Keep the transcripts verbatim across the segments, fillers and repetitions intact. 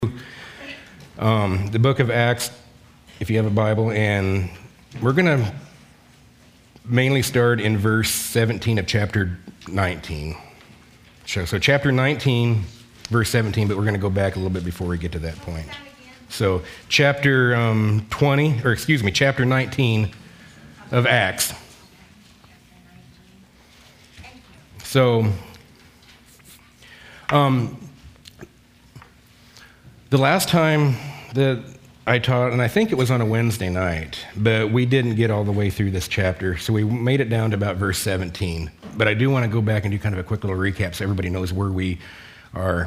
Um, the book of Acts, if you have a Bible, and we're going to mainly start in verse seventeen of chapter nineteen. So, so chapter nineteen, verse seventeen, but we're going to go back a little bit before we get to that point. So chapter um, twenty, or excuse me, chapter nineteen of Acts. So, um, the last time that I taught, and I think it was on a Wednesday night, but we didn't get all the way through this chapter, so we made it down to about verse seventeen. But I do want to go back and do kind of a quick little recap so everybody knows where we are.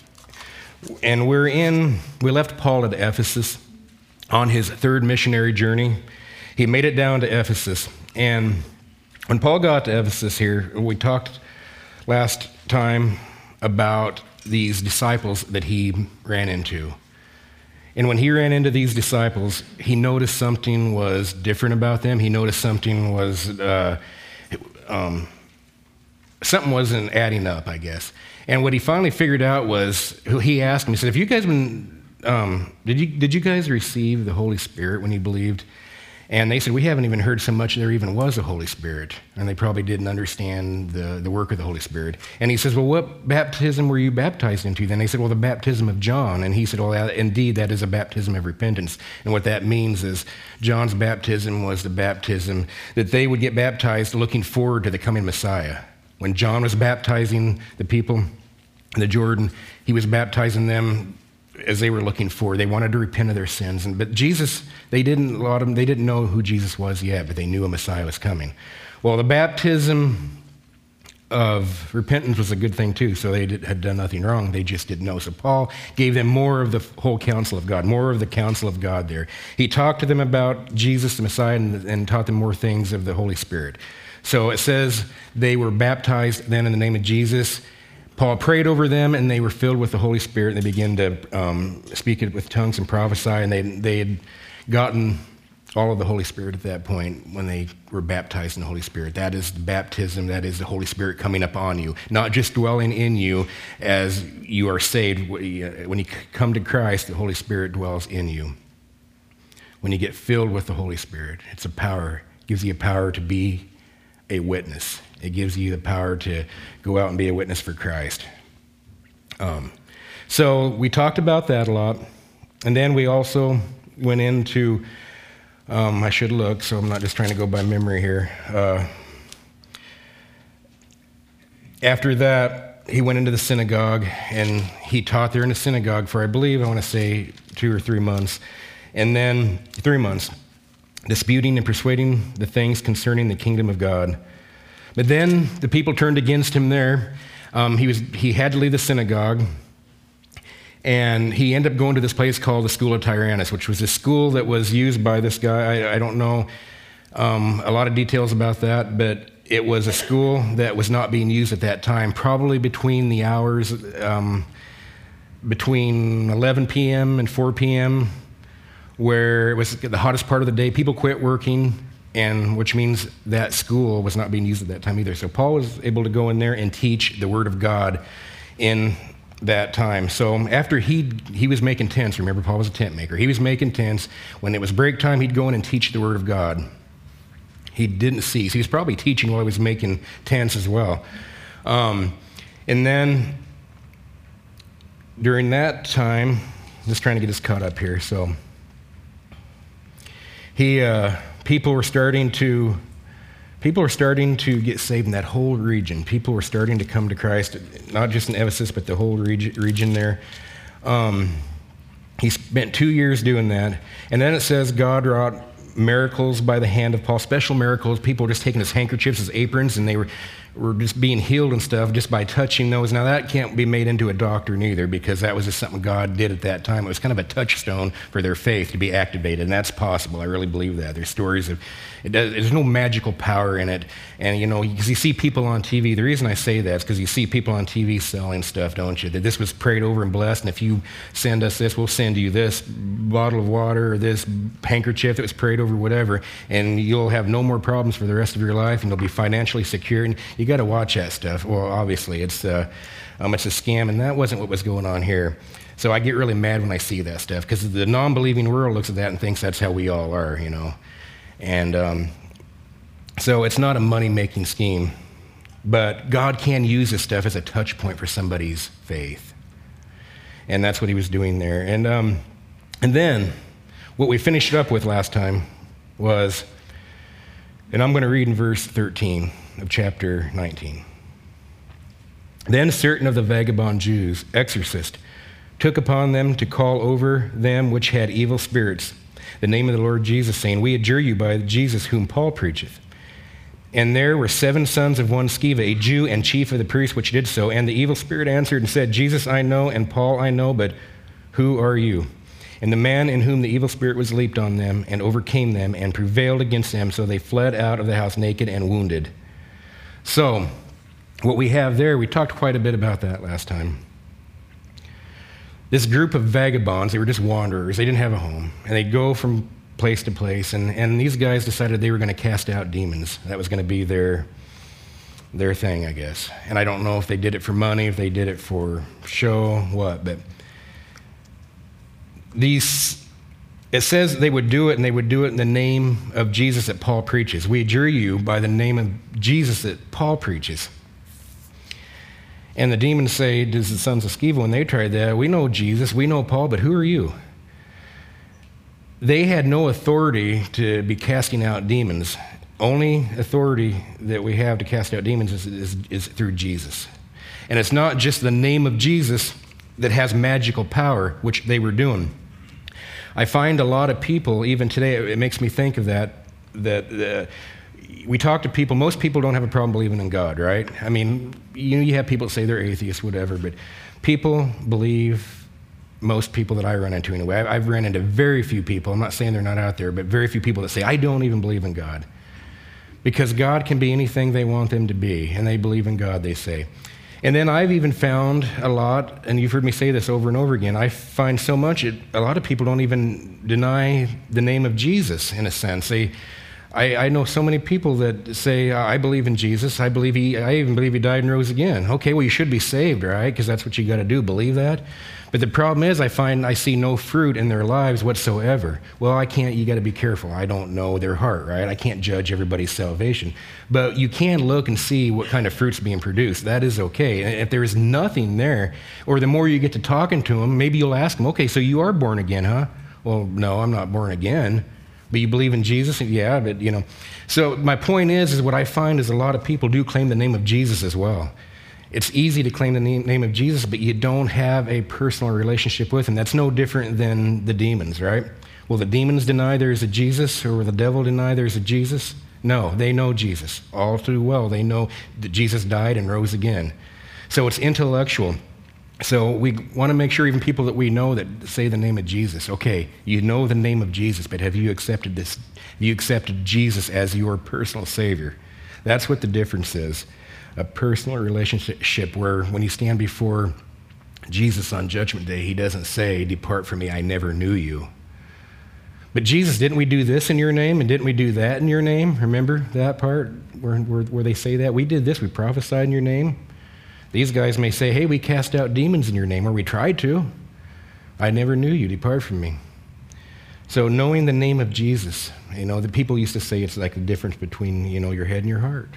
And we're in, we left Paul at Ephesus on his third missionary journey. He made it down to Ephesus. And when Paul got to Ephesus here, we talked last time about these disciples that he ran into. And when he ran into these disciples, he noticed something was different about them. He noticed something was, uh, um, something wasn't adding up, I guess. And what he finally figured out was, he asked them, he said, have you guys been, um, did you did you guys receive the Holy Spirit when you believed? And they said, we haven't even heard so much there even was a Holy Spirit. And they probably didn't understand the, the work of the Holy Spirit. And he says, well, what baptism were you baptized into? Then they said, well, the baptism of John. And he said, well, indeed, that is a baptism of repentance. And what that means is John's baptism was the baptism that they would get baptized looking forward to the coming Messiah. When John was baptizing the people in the Jordan, he was baptizing them as they were looking for. They wanted to repent of their sins. And, but Jesus, they didn't, a lot of them, they didn't know who Jesus was yet, but they knew a Messiah was coming. Well, the baptism of repentance was a good thing too, so they did, had done nothing wrong. They just didn't know. So Paul gave them more of the whole counsel of God, more of the counsel of God there. He talked to them about Jesus, the Messiah, and, and taught them more things of the Holy Spirit. So it says they were baptized then in the name of Jesus. Paul prayed over them, and they were filled with the Holy Spirit, and they began to um, speak it with tongues and prophesy, and they, they had gotten all of the Holy Spirit at that point when they were baptized in the Holy Spirit. That is the baptism. That is the Holy Spirit coming up on you, not just dwelling in you as you are saved. When you come to Christ, the Holy Spirit dwells in you. When you get filled with the Holy Spirit, it's a power. It gives you a power to be a witness. It gives you the power to go out and be a witness for Christ. Um, so we talked about that a lot. And then we also went into, um, I should look, so I'm not just trying to go by memory here. Uh, after that, he went into the synagogue, and he taught there in the synagogue for, I believe, I want to say two or three months. And then, three months, disputing and persuading the things concerning the kingdom of God. But then the people turned against him there. Um, he was he had to leave the synagogue, and he ended up going to this place called the School of Tyrannus, which was a school that was used by this guy. I, I don't know um, a lot of details about that, but it was a school that was not being used at that time, probably between the hours um, between eleven p.m. and four p.m., where it was the hottest part of the day. People quit working, and which means that school was not being used at that time either. So Paul was able to go in there and teach the Word of God in that time. So after he he was making tents, remember Paul was a tent maker. He was making tents. When it was break time, he'd go in and teach the Word of God. He didn't cease. He was probably teaching while he was making tents as well. Um, and then during that time, just trying to get us caught up here. So he. Uh, People were starting to, people were starting to get saved in that whole region. People were starting to come to Christ, not just in Ephesus, but the whole region, region there. Um, he spent two years doing that, and then it says God wrought miracles by the hand of Paul, special miracles. People were just taking his handkerchiefs, his aprons, and they were were just being healed and stuff just by touching those. Now that can't be made into a doctrine either, because that was just something God did at that time. It was kind of a touchstone for their faith to be activated, and that's possible. I really believe that. There's stories of, it does, there's no magical power in it. And you know, because you see people on T V, the reason I say that is because you see people on T V selling stuff, don't you? That this was prayed over and blessed, and if you send us this, we'll send you this bottle of water or this handkerchief that was prayed over, whatever, and you'll have no more problems for the rest of your life, and you'll be financially secure. And you got to watch that stuff. Well, obviously, it's uh, um, it's a scam, and that wasn't what was going on here. So I get really mad when I see that stuff, because the non-believing world looks at that and thinks that's how we all are, you know. And um, so it's not a money-making scheme, but God can use this stuff as a touch point for somebody's faith. And that's what he was doing there. And, um, and then what we finished up with last time was, and I'm going to read in verse thirteen of chapter nineteen. Then certain of the vagabond Jews, exorcists, took upon them to call over them which had evil spirits the name of the Lord Jesus, saying, We adjure you by Jesus whom Paul preacheth. And there were seven sons of one Sceva, a Jew and chief of the priests, which did so. And the evil spirit answered and said, Jesus I know, and Paul I know, but who are you? And the man in whom the evil spirit was leaped on them and overcame them and prevailed against them, so they fled out of the house naked and wounded. So what we have there, we talked quite a bit about that last time. This group of vagabonds, they were just wanderers. They didn't have a home. And they'd go from place to place. And, and these guys decided they were going to cast out demons. That was going to be their, their thing, I guess. And I don't know if they did it for money, if they did it for show, what. But these, it says they would do it, and they would do it in the name of Jesus that Paul preaches. We adjure you by the name of Jesus that Paul preaches. And the demons say to the sons of Sceva when they tried that, we know Jesus, we know Paul, but who are you? They had no authority to be casting out demons. Only authority that we have to cast out demons is, is, is through Jesus. And it's not just the name of Jesus that has magical power, which they were doing. I find a lot of people, even today, it makes me think of that, that uh, we talk to people, most people don't have a problem believing in God, right? I mean, you know, you have people that say they're atheists, whatever, but people believe, most people that I run into anyway. I've ran into very few people, I'm not saying they're not out there, but very few people that say, I don't even believe in God. Because God can be anything they want them to be, and they believe in God, they say. And then I've even found a lot, and you've heard me say this over and over again, I find so much, it, a lot of people don't even deny the name of Jesus, in a sense. They I, I know so many people that say, I believe in Jesus. I believe he, I even believe he died and rose again. Okay, well, you should be saved, right? Because that's what you got to do, believe that. But the problem is, I find I see no fruit in their lives whatsoever. Well, I can't, you got to be careful. I don't know their heart, right? I can't judge everybody's salvation. But you can look and see what kind of fruit's being produced. That is okay. And if there is nothing there, or the more you get to talking to them, maybe you'll ask them, okay, so you are born again, huh? Well, no, I'm not born again. But you believe in Jesus? Yeah, but, you know. So my point is, is what I find is a lot of people do claim the name of Jesus as well. It's easy to claim the name of Jesus, but you don't have a personal relationship with him. That's no different than the demons, right? Will the demons deny there is a Jesus, or will the devil deny there is a Jesus? No, they know Jesus. All too well, they know that Jesus died and rose again. So it's intellectual. So we want to make sure even people that we know that say the name of Jesus, okay, you know the name of Jesus, but have you accepted this? Have you accepted Jesus as your personal Savior? That's what the difference is. A personal relationship where when you stand before Jesus on Judgment Day, he doesn't say, depart from me, I never knew you. But Jesus, didn't we do this in your name? And didn't we do that in your name? Remember that part where, where, where they say that? We did this, we prophesied in your name. These guys may say, hey, we cast out demons in your name, or we tried to. I never knew you, depart from me. So knowing the name of Jesus, you know, the people used to say it's like the difference between, you know, your head and your heart.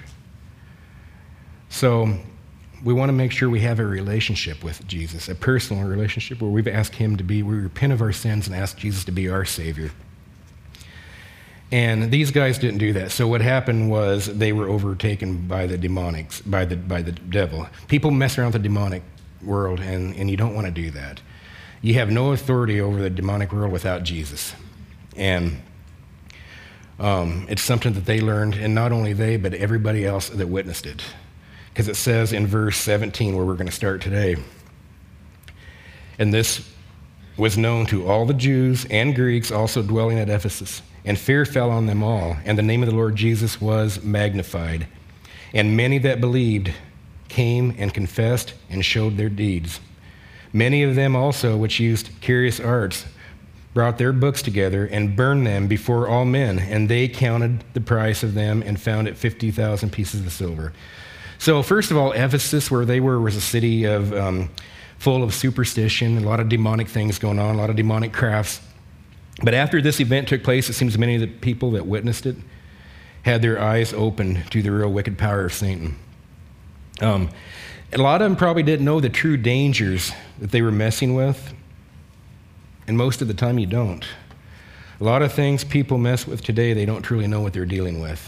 So we want to make sure we have a relationship with Jesus, a personal relationship where we've asked him to be, we repent of our sins and ask Jesus to be our Savior. And these guys didn't do that. So what happened was they were overtaken by the demonics, by the by the devil. People mess around with the demonic world, and, and you don't want to do that. You have no authority over the demonic world without Jesus. And um, it's something that they learned, and not only they, but everybody else that witnessed it. Because it says in verse seventeen, where we're going to start today, and this was known to all the Jews and Greeks also dwelling at Ephesus. And fear fell on them all, and the name of the Lord Jesus was magnified. And many that believed came and confessed and showed their deeds. Many of them also, which used curious arts, brought their books together and burned them before all men, and they counted the price of them and found it fifty thousand pieces of silver. So first of all, Ephesus, where they were, was a city of um, full of superstition, a lot of demonic things going on, a lot of demonic crafts. But after this event took place, it seems many of the people that witnessed it had their eyes opened to the real wicked power of Satan. Um, a lot of them probably didn't know the true dangers that they were messing with, and most of the time you don't. A lot of things people mess with today, they don't truly know what they're dealing with.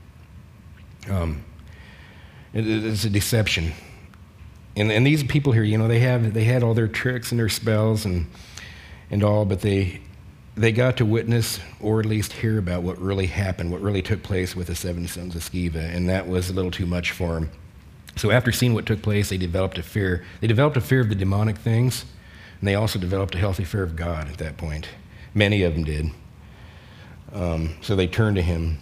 Um, it, it's a deception. And, and these people here, you know, they have they had all their tricks and their spells and and all, but they they got to witness or at least hear about what really happened, what really took place with the seven sons of Sceva, and that was a little too much for them. So after seeing what took place, they developed a fear. They developed a fear of the demonic things, and they also developed a healthy fear of God at that point. Many of them did. Um, so they turned to him.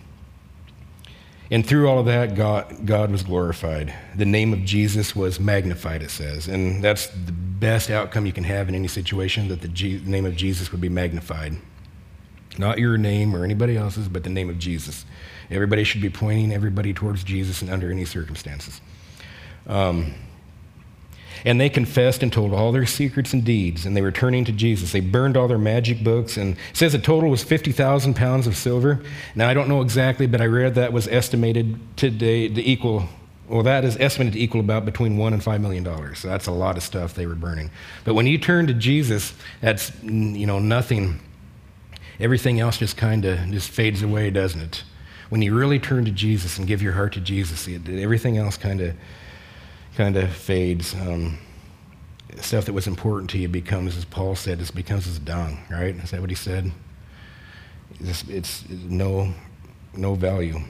And through all of that, God, God was glorified. The name of Jesus was magnified, it says. And that's the best outcome you can have in any situation, that the G- name of Jesus would be magnified. Not your name or anybody else's, but the name of Jesus. Everybody should be pointing everybody towards Jesus and under any circumstances. Um, and they confessed and told all their secrets and deeds, and they were turning to Jesus. They burned all their magic books, and it says the total was fifty thousand pounds of silver. Now, I don't know exactly, but I read that was estimated today to equal, well, that is estimated to equal about between one and five million dollars. So that's a lot of stuff they were burning. But when you turn to Jesus, that's, you know, nothing. Everything else just kind of just fades away, doesn't it? When you really turn to Jesus and give your heart to Jesus, it, everything else kind of kind of fades. Um, stuff that was important to you becomes, as Paul said, it becomes as dung, right? Is that what he said? It's, it's no, no value.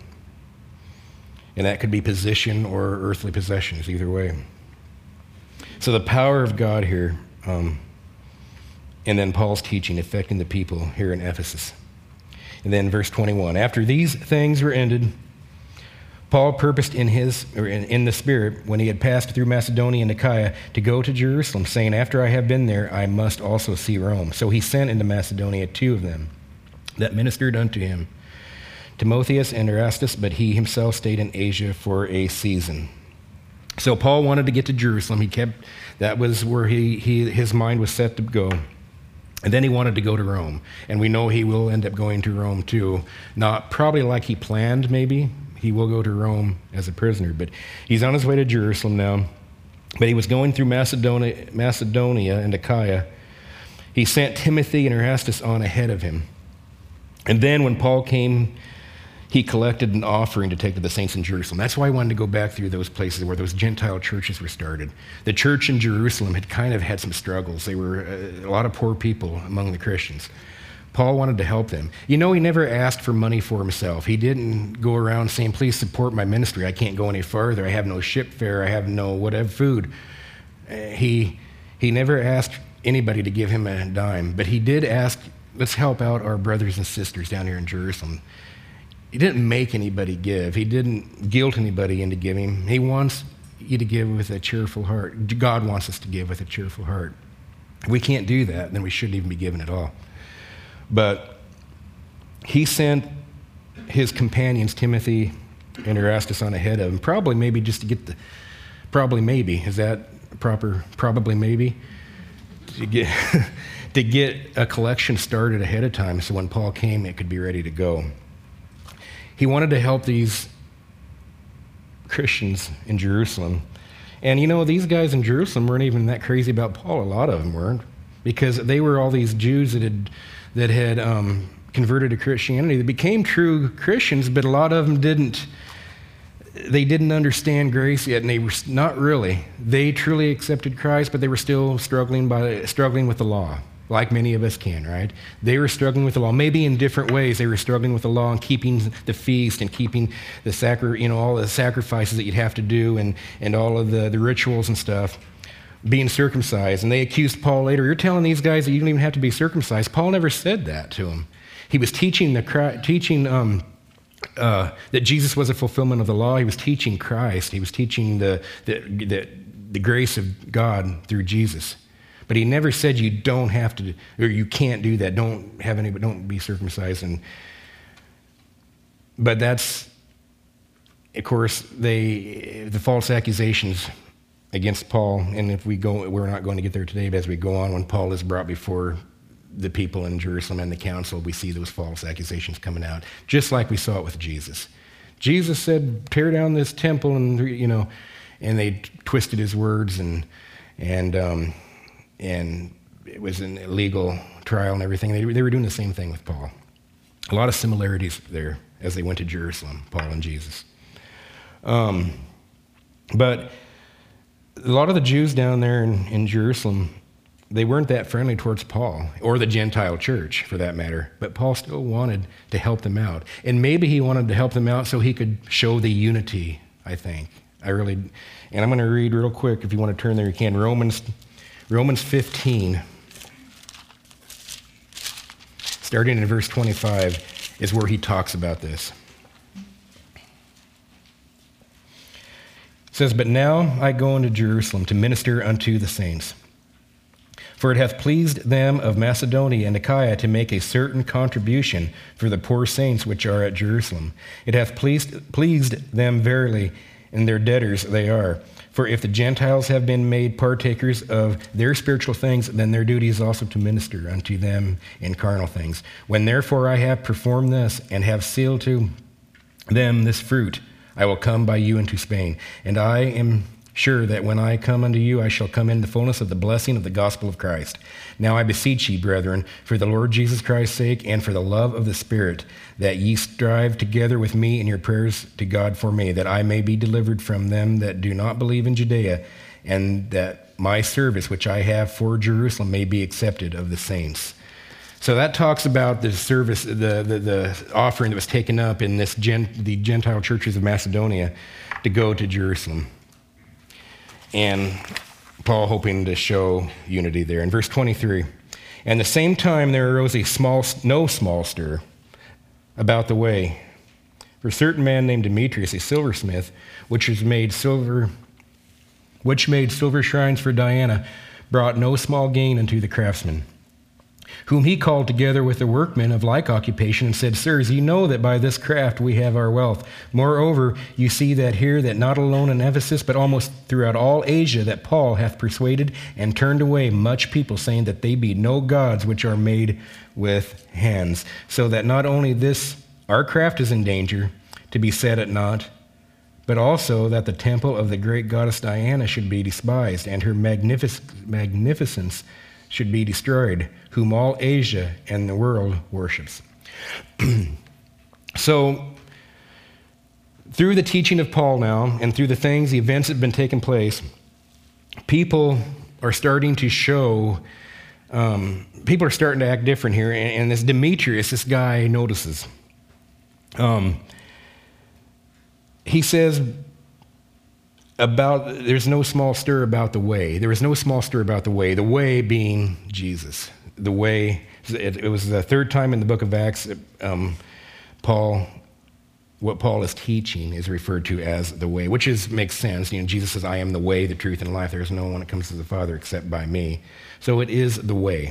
And that could be position or earthly possessions, either way. So the power of God here, um, and then Paul's teaching affecting the people here in Ephesus. And then verse twenty-one, after these things were ended, Paul purposed in his or in, in the Spirit, when he had passed through Macedonia and Achaia, to go to Jerusalem, saying, after I have been there, I must also see Rome. So he sent into Macedonia two of them that ministered unto him, Timotheus and Erastus, but he himself stayed in Asia for a season. So Paul wanted to get to Jerusalem. He kept, that was where he, he his mind was set to go. And then he wanted to go to Rome. And we know he will end up going to Rome too. Not probably like he planned, maybe. He will go to Rome as a prisoner, but he's on his way to Jerusalem now. But he was going through Macedonia, Macedonia and Achaia. He sent Timothy and Erastus on ahead of him. And then when Paul came, he collected an offering to take to the saints in Jerusalem. That's why I wanted to go back through those places where those Gentile churches were started. The church in Jerusalem had kind of had some struggles. They were a, a lot of poor people among the Christians. Paul wanted to help them. You know, he never asked for money for himself. He didn't go around saying, please support my ministry. I can't go any farther. I have no ship fare. I have no whatever food. Uh, he, he never asked anybody to give him a dime, but he did ask, let's help out our brothers and sisters down here in Jerusalem. He didn't make anybody give. He didn't guilt anybody into giving. He wants you to give with a cheerful heart. God wants us to give with a cheerful heart. If we can't do that, then we shouldn't even be giving at all. But he sent his companions, Timothy and Erastus, on ahead of him, probably maybe just to get the, probably maybe, is that proper, probably maybe, to get, to get a collection started ahead of time so when Paul came, it could be ready to go. He wanted to help these Christians in Jerusalem. And you know, these guys in Jerusalem weren't even that crazy about Paul. A lot of them weren't, because they were all these Jews that had that had um, converted to Christianity. They became true Christians, but a lot of them didn't, they didn't understand grace yet, and they were not really. They truly accepted Christ, but they were still struggling by struggling with the law, like many of us can, right? They were struggling with the law, maybe in different ways. They were struggling with the law and keeping the feast and keeping the sacri- you know, all the sacrifices that you'd have to do and, and all of the, the rituals and stuff. Being circumcised. And they accused Paul later, you're telling these guys that you don't even have to be circumcised. Paul never said that to them. He was teaching the teaching um, uh, that Jesus was a fulfillment of the law. He was teaching Christ. He was teaching the, the, the, the grace of God through Jesus. But he never said you don't have to, or you can't do that. Don't have any, but don't be circumcised. And but that's, of course, they the false accusations against Paul. And if we go, we're not going to get there today, but as we go on, when Paul is brought before the people in Jerusalem and the council, we see those false accusations coming out, just like we saw it with Jesus. Jesus said, tear down this temple, and, you know, and they twisted his words, and and um, and it was an illegal trial and everything. They, they were doing the same thing with Paul. A lot of similarities there as they went to Jerusalem, Paul and Jesus. Um, but a lot of the Jews down there in, in Jerusalem, they weren't that friendly towards Paul, or the Gentile church for that matter, but Paul still wanted to help them out. And maybe he wanted to help them out so he could show the unity, I think. I really, and I'm going to read real quick, if you want to turn there, you can. Romans, Romans fifteen, starting in verse twenty-five, is where he talks about this. It says, "But now I go into Jerusalem to minister unto the saints. For it hath pleased them of Macedonia and Achaia to make a certain contribution for the poor saints which are at Jerusalem. It hath pleased, pleased them verily, and their debtors they are. For if the Gentiles have been made partakers of their spiritual things, then their duty is also to minister unto them in carnal things. When therefore I have performed this, and have sealed to them this fruit, I will come by you into Spain. And I am sure that when I come unto you, I shall come in the fullness of the blessing of the gospel of Christ. Now I beseech ye, brethren, for the Lord Jesus Christ's sake, and for the love of the Spirit, that ye strive together with me in your prayers to God for me, that I may be delivered from them that do not believe in Judea, and that my service which I have for Jerusalem may be accepted of the saints." So that talks about the service, the, the, the offering that was taken up in this gen, the Gentile churches of Macedonia to go to Jerusalem. And Paul hoping to show unity there. In verse twenty-three, "And the same time there arose a small, no small stir about the way. For a certain man named Demetrius, a silversmith, which was made silver, which made silver shrines for Diana, brought no small gain unto the craftsmen, whom he called together with the workmen of like occupation, and said, Sirs, ye know that by this craft we have our wealth. Moreover, you see that here, that not alone in Ephesus, but almost throughout all Asia, that Paul hath persuaded and turned away much people, saying that they be no gods which are made with hands. So that not only this, our craft is in danger to be set at naught, but also that the temple of the great goddess Diana should be despised, and her magnific- magnificence should be destroyed, whom all Asia and the world worships." So, through the teaching of Paul now, and through the things, the events that have been taking place, people are starting to show, um, people are starting to act different here, and, and this Demetrius, this guy notices. Um, he says, about, there's no small stir about the way. There was no small stir about the way. The way being Jesus. The way, it, it was the third time in the book of Acts, um, Paul, what Paul is teaching is referred to as the way, which is makes sense. You know, Jesus says, "I am the way, the truth, and life. There is no one that comes to the Father except by me." So it is the way.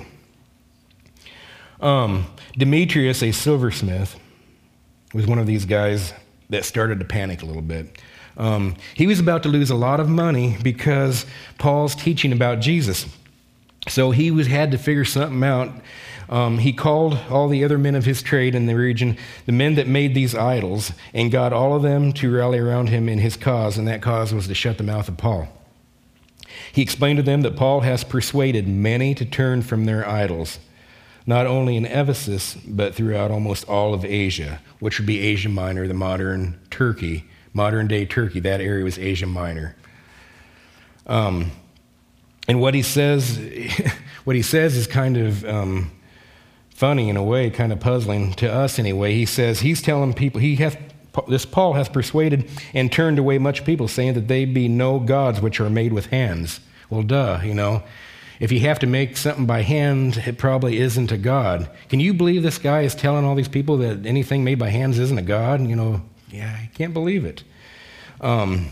Um, Demetrius, a silversmith, was one of these guys that started to panic a little bit. Um, he was about to lose a lot of money because Paul's teaching about Jesus. So he was, had to figure something out. Um, he called all the other men of his trade in the region, the men that made these idols, and got all of them to rally around him in his cause, and that cause was to shut the mouth of Paul. He explained to them that Paul has persuaded many to turn from their idols, not only in Ephesus, but throughout almost all of Asia, which would be Asia Minor, the modern Turkey, modern-day Turkey. That area was Asia Minor. Um, and what he says, what he says is kind of um, funny in a way, kind of puzzling to us anyway. He says he's telling people, he hath, this Paul hath persuaded and turned away much people, saying that they be no gods which are made with hands. Well, duh, you know. If you have to make something by hand, it probably isn't a god. Can you believe this guy is telling all these people that anything made by hands isn't a god? You know, yeah, I can't believe it. Um,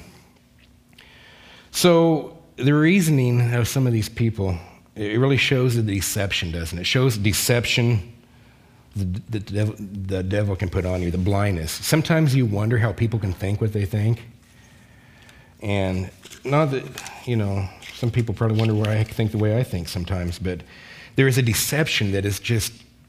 so the reasoning of some of these people, it really shows the deception, doesn't it? It shows deception the, the, devil, the devil can put on you, the blindness. Sometimes you wonder how people can think what they think. And not that, you know, some people probably wonder why I think the way I think sometimes, but there is a deception that is just,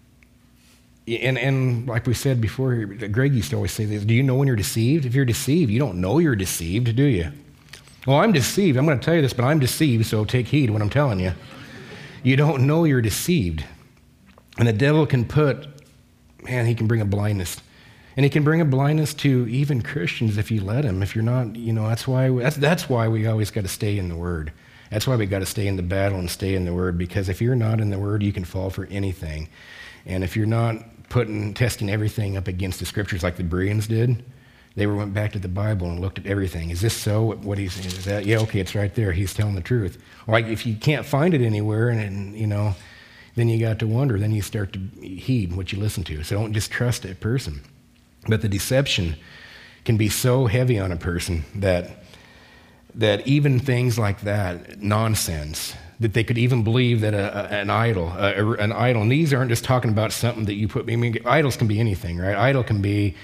and, and like we said before, Greg used to always say this, do you know when you're deceived? If you're deceived, you don't know you're deceived, do you? Well, I'm deceived. I'm going to tell you this, but I'm deceived, so take heed when I'm telling you. You don't know you're deceived. And the devil can put, man, he can bring a blindness. And he can bring a blindness to even Christians if you let him. If you're not, you know, that's why, we, that's, that's why we always got to stay in the Word. That's why we got to stay in the battle and stay in the Word, because if you're not in the Word, you can fall for anything. And if you're not putting, testing everything up against the Scriptures like the Bereans did, they went back to the Bible and looked at everything. Is this so? What he's is that? Yeah, okay, it's right there. He's telling the truth. Like if you can't find it anywhere, and, and you know, then you got to wonder. Then you start to heed what you listen to. So don't just trust a person. But the deception can be so heavy on a person that that even things like that, nonsense, that they could even believe that a, a, an idol, a, an idol. And these aren't just talking about something that you put. I mean, idols can be anything, right? Idol can be.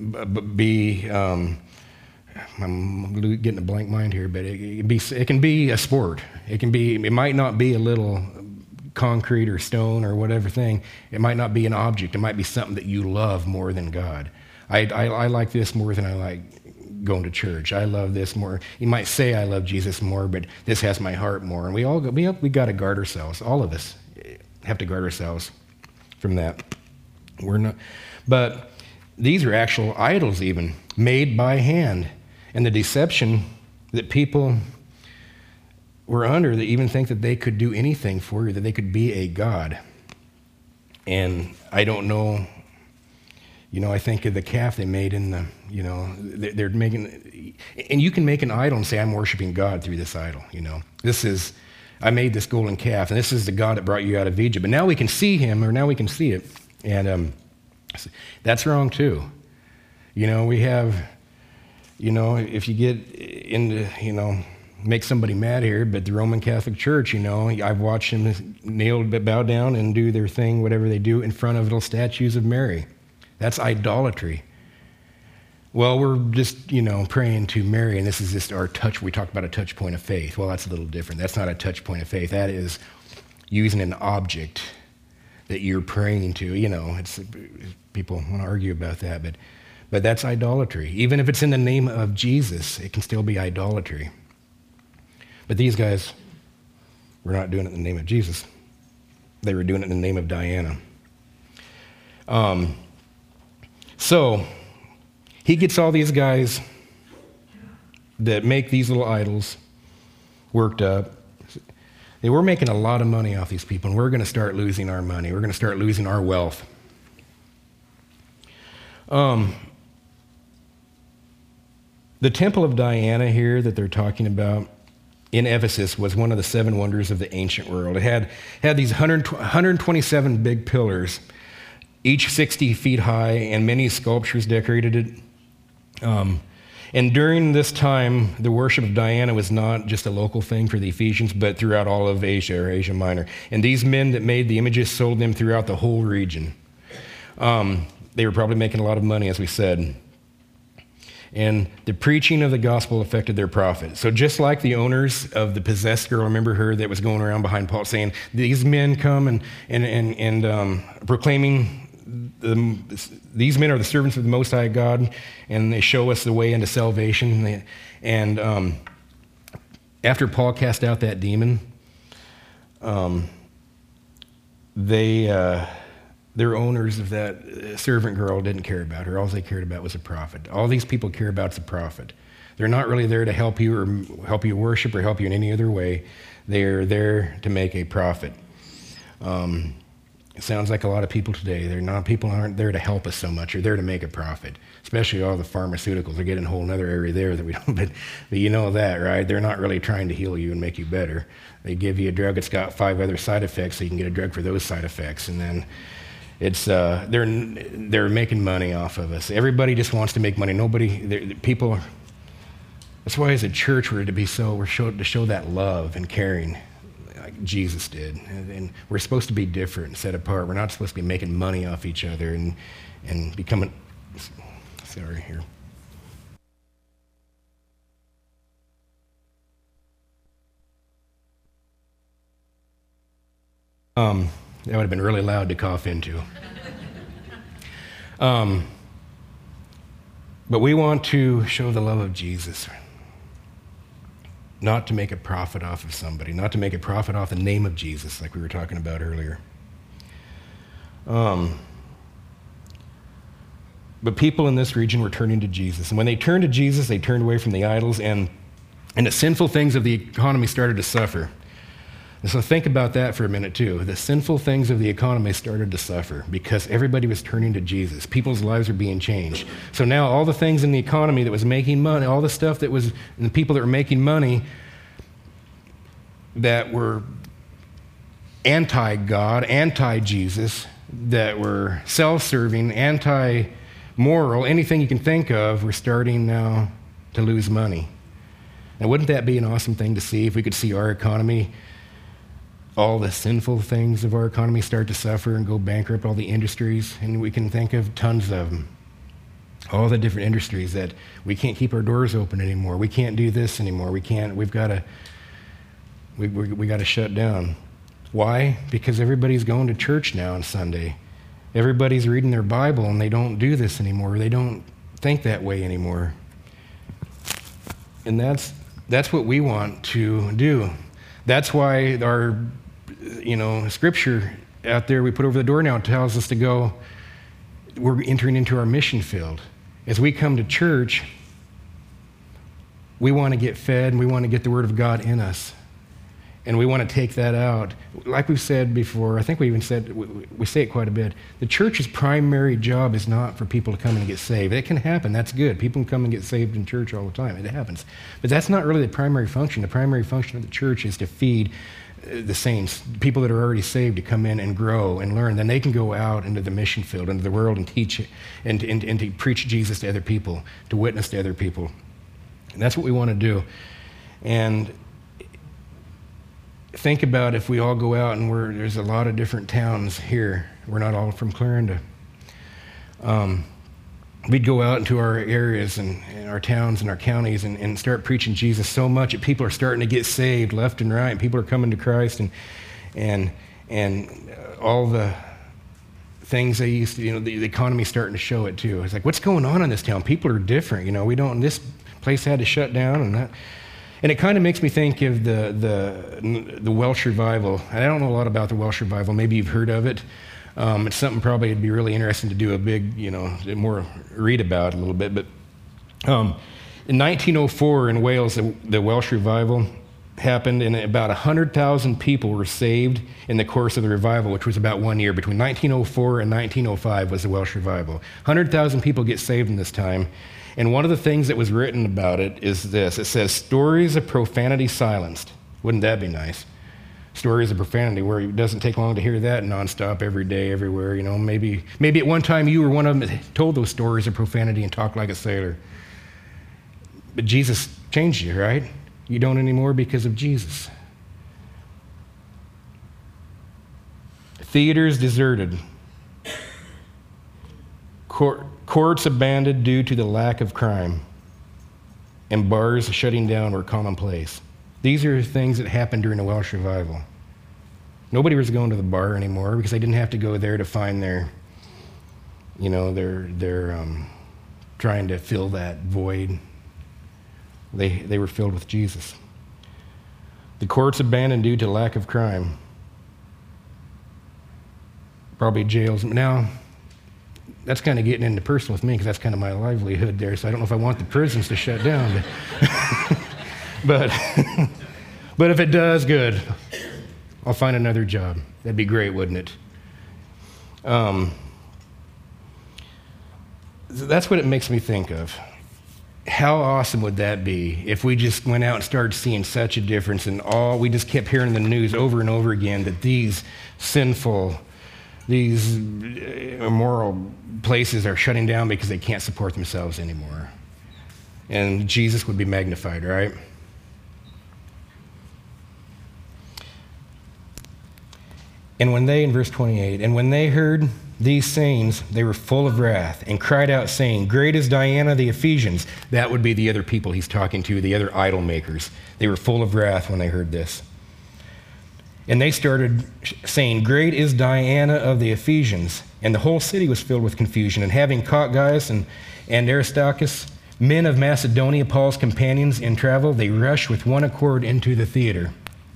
be um, I'm getting a blank mind here, but it, it, be, it can be a sport. It can be, it might not be a little concrete or stone or whatever thing. It might not be an object. It might be something that you love more than God. I, I, I like this more than I like going to church. I love this more. You might say I love Jesus more, but this has my heart more. And we all we, we got to guard ourselves. All of us have to guard ourselves from that. We're not, but these are actual idols even, made by hand. And the deception that people were under, they even think that they could do anything for you, that they could be a god. And I don't know, you know, I think of the calf they made in the, you know, they're making, and you can make an idol and say, I'm worshiping God through this idol, you know. This is, I made this golden calf, and this is the God that brought you out of Egypt. But now we can see him, or now we can see it. And um, that's wrong too. You know, we have, you know, if you get into, you know, make somebody mad here, but the Roman Catholic Church, you know, I've watched them kneel, bow down and do their thing, whatever they do, in front of little statues of Mary. That's idolatry. Well, we're just, you know, praying to Mary, and this is just our touch. We talk about a touch point of faith. Well, that's a little different. That's not a touch point of faith. That is using an object that you're praying to. You know, it's people want to argue about that, but but that's idolatry. Even if it's in the name of Jesus, it can still be idolatry. But these guys were not doing it in the name of Jesus. They were doing it in the name of Diana. Um, so he gets all these guys that make these little idols worked up. They were making a lot of money off these people, and we're going to start losing our money. We're going to start losing our wealth. Um, the Temple of Diana here that they're talking about in Ephesus was one of the seven wonders of the ancient world. It had, had these one hundred twenty-seven big pillars, each sixty feet high, and many sculptures decorated it. Um, and during this time, the worship of Diana was not just a local thing for the Ephesians, but throughout all of Asia, or Asia Minor. And these men that made the images sold them throughout the whole region. Um, they were probably making a lot of money, as we said. And the preaching of the gospel affected their profit. So just like the owners of the possessed girl, remember her that was going around behind Paul saying, these men come and, and, and, and um, proclaiming, the, these men are the servants of the Most High God, and they show us the way into salvation. And um, after Paul cast out that demon, um, they... Uh, Their owners of that servant girl didn't care about her. All they cared about was a profit. All these people care about is a profit. They're not really there to help you or help you worship or help you in any other way. They're there to make a profit. Um, it sounds like a lot of people today. They're not. People aren't there to help us so much. They're there to make a profit. Especially all the pharmaceuticals. They're getting a whole other area there that we don't. But, but you know that, right? They're not really trying to heal you and make you better. They give you a drug that's got five other side effects, so you can get a drug for those side effects, and then. It's uh, they're they're making money off of us. Everybody just wants to make money. Nobody, people. That's why, as a church, we're to be so we're show, to show that love and caring, like Jesus did. And, and we're supposed to be different and set apart. We're not supposed to be making money off each other and and becoming. Sorry here. Um, that would have been really loud to cough into. Um, but we want to show the love of Jesus, not to make a profit off of somebody, not to make a profit off the name of Jesus, like we were talking about earlier. Um, but people in this region were turning to Jesus. And when they turned to Jesus, they turned away from the idols, and, and the sinful things of the economy started to suffer. And so think about that for a minute, too. The sinful things of the economy started to suffer because everybody was turning to Jesus. People's lives are being changed. So now all the things in the economy that was making money, all the stuff that was, and the people that were making money that were anti-God, anti-Jesus, that were self-serving, anti-moral, anything you can think of, were starting now to lose money. And wouldn't that be an awesome thing to see if we could see our economy, all the sinful things of our economy start to suffer and go bankrupt, all the industries, and we can think of tons of them. All the different industries that we can't keep our doors open anymore. We can't do this anymore. We can't, we've got to, we, we, we got to shut down. Why? Because everybody's going to church now on Sunday. Everybody's reading their Bible, and they don't do this anymore. They don't think that way anymore. And that's that's what we want to do. That's why our, you know, scripture out there we put over the door now tells us to go, we're entering into our mission field. As we come to church, we want to get fed, and we want to get the Word of God in us. And we want to take that out. Like we've said before, I think we even said, we say it quite a bit, the church's primary job is not for people to come and get saved. It can happen, that's good. People can come and get saved in church all the time, it happens. But that's not really the primary function. The primary function of the church is to feed the saints, people that are already saved, to come in and grow and learn. Then they can go out into the mission field, into the world, and teach and, and, and to preach Jesus to other people, to witness to other people. And that's what we want to do. And think about if we all go out, and we're, there's a lot of different towns here. We're not all from Clarinda. Um, we'd go out into our areas and, and our towns and our counties and, and start preaching Jesus so much that people are starting to get saved left and right. And people are coming to Christ, and and and all the things they used to, you know, the, the economy's starting to show it too. It's like, what's going on in this town? People are different. You know, we don't. This place had to shut down, and that. And it kind of makes me think of the, the the Welsh revival. And I don't know a lot about the Welsh revival. Maybe you've heard of it. Um, it's something probably it'd be really interesting to do a big, you know, more read about a little bit. But um, in nineteen oh four in Wales, the, the Welsh revival happened, and about one hundred thousand people were saved in the course of the revival, which was about one year. Between nineteen oh four and nineteen oh five was the Welsh revival. one hundred thousand people get saved in this time. And one of the things that was written about it is this. It says, stories of profanity silenced. Wouldn't that be nice? Stories of profanity, where it doesn't take long to hear that nonstop every day, everywhere. You know, maybe maybe at one time you were one of them that told those stories of profanity and talked like a sailor. But Jesus changed you, right? You don't anymore because of Jesus. Theaters deserted. Court, courts abandoned due to the lack of crime, and bars shutting down were commonplace. These are things that happened during the Welsh revival. Nobody was going to the bar anymore because they didn't have to go there to find their, you know, their their um, trying to fill that void. They they were filled with Jesus. The courts abandoned due to lack of crime. Probably jails now. That's kind of getting into personal with me because that's kind of my livelihood there. So I don't know if I want the prisons to shut down. But, but, but if it does, good. I'll find another job. That'd be great, wouldn't it? Um, that's what it makes me think of. How awesome would that be if we just went out and started seeing such a difference, and all we just kept hearing in the news over and over again that these sinful, these immoral places are shutting down because they can't support themselves anymore. And Jesus would be magnified, right? And when they, in verse twenty-eight, and when they heard these sayings, they were full of wrath and cried out, saying, great is Diana the Ephesians. That would be the other people he's talking to, the other idol makers. They were full of wrath when they heard this. And they started saying, "Great is Diana of the Ephesians." And the whole city was filled with confusion. And having caught Gaius and, and Aristarchus, men of Macedonia, Paul's companions in travel, they rushed with one accord into the theater.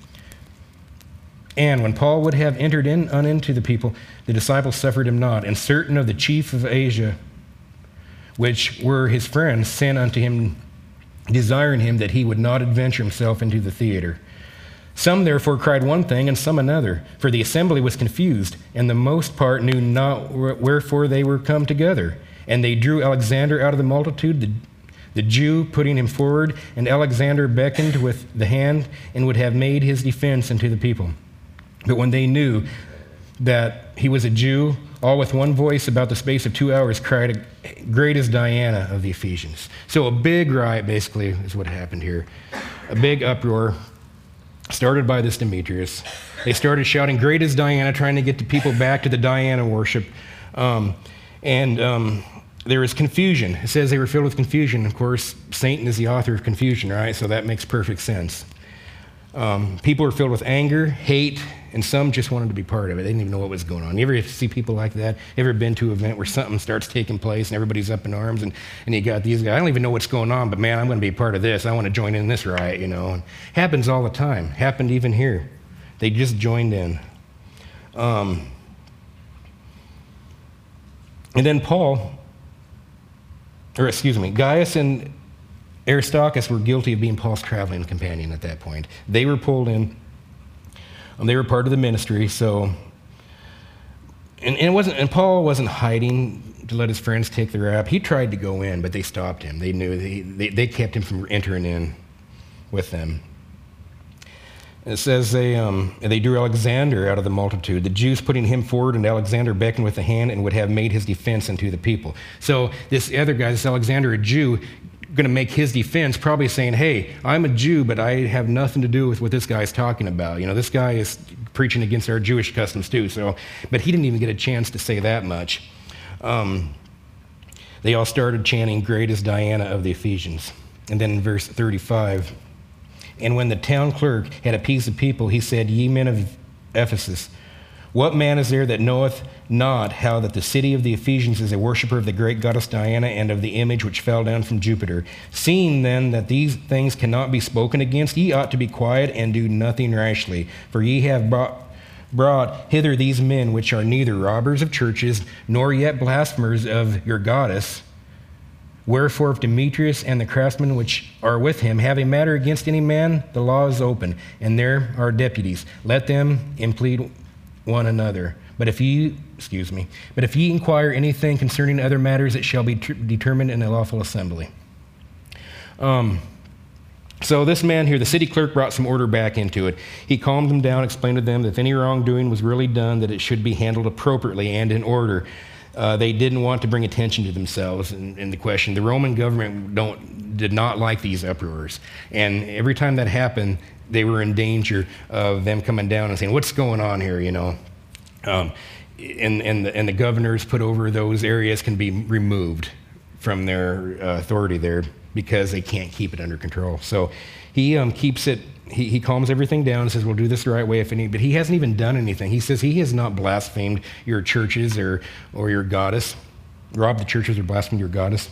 And when Paul would have entered in on into the people, the disciples suffered him not. And certain of the chief of Asia, which were his friends, sent unto him, desiring him that he would not adventure himself into the theater. Some therefore cried one thing, and some another, for the assembly was confused, and the most part knew not wherefore they were come together. And they drew Alexander out of the multitude, the, the Jew putting him forward, and Alexander beckoned with the hand, and would have made his defense unto the people. But when they knew that he was a Jew, all with one voice about the space of two hours cried, "Great is Diana of the Ephesians." So a big riot basically is what happened here. A big uproar started by this Demetrius. They started shouting, "Great is Diana," trying to get the people back to the Diana worship. Um, and um, there was confusion. It says they were filled with confusion. Of course, Satan is the author of confusion, right? So that makes perfect sense. Um, people were filled with anger, hate, and some just wanted to be part of it. They didn't even know what was going on. You ever see people like that? Ever been to an event where something starts taking place and everybody's up in arms and, and you got these guys, I don't even know what's going on, but man, I'm going to be part of this. I want to join in this riot, you know. And happens all the time. Happened even here. They just joined in. Um, and then Paul, or excuse me, Gaius and Aristarchus were guilty of being Paul's traveling companion at that point. They were pulled in. Um, they were part of the ministry, so, and, and it wasn't, and Paul wasn't hiding to let his friends take the rap. He tried to go in, but they stopped him. They knew they, they, they kept him from entering in with them. It says they um, they drew Alexander out of the multitude, the Jews putting him forward, and Alexander beckoned with the hand and would have made his defense unto the people. So this other guy, this Alexander, a Jew, going to make his defense, probably saying, "Hey, I'm a Jew, but I have nothing to do with what this guy's talking about. You know, this guy is preaching against our Jewish customs too." So, but he didn't even get a chance to say that much. Um, they all started chanting, "Great is Diana of the Ephesians." And then in verse thirty-five, "And when the town clerk had appeased the people, he said, Ye men of Ephesus, what man is there that knoweth not how that the city of the Ephesians is a worshiper of the great goddess Diana and of the image which fell down from Jupiter? Seeing then that these things cannot be spoken against, ye ought to be quiet and do nothing rashly. For ye have brought, brought hither these men which are neither robbers of churches, nor yet blasphemers of your goddess. Wherefore, if Demetrius and the craftsmen which are with him have a matter against any man, the law is open, and there are deputies. Let them implead one another. But if ye, excuse me, but if ye inquire anything concerning other matters, it shall be ter- determined in a lawful assembly." Um, so this man here, the city clerk, brought some order back into it. He calmed them down, explained to them that if any wrongdoing was really done, that it should be handled appropriately and in order. Uh, they didn't want to bring attention to themselves in, in the question. The Roman government don't did not like these uproars, and every time that happened, they were in danger of them coming down and saying, "What's going on here?" You know, um, and and the, and the governors put over those areas can be removed from their uh, authority there because they can't keep it under control. So he um, keeps it. He, he calms everything down and says, "We'll do this the right way." If any, but he hasn't even done anything. He says he has not blasphemed your churches or or your goddess, robbed the churches or blasphemed your goddess.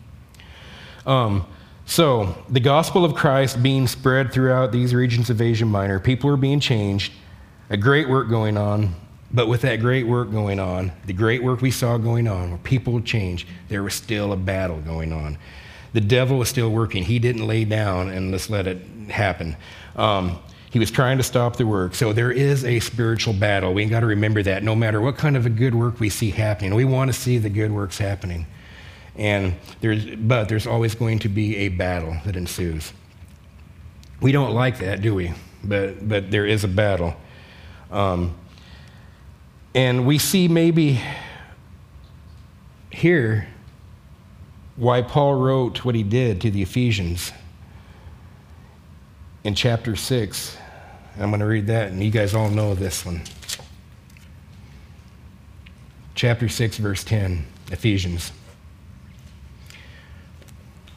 Um. So, the gospel of Christ being spread throughout these regions of Asia Minor, people are being changed, a great work going on, but with that great work going on, the great work we saw going on, where people would change, there was still a battle going on. The devil was still working. He didn't lay down and just let it happen. Um, he was trying to stop the work. So there is a spiritual battle. We got to remember that no matter what kind of a good work we see happening. We want to see the good works happening. And there's, but there's always going to be a battle that ensues. We don't like that, do we? But but there is a battle. Um, and we see maybe here why Paul wrote what he did to the Ephesians in chapter six. I'm going to read that, and you guys all know this one. Chapter six, verse ten, Ephesians.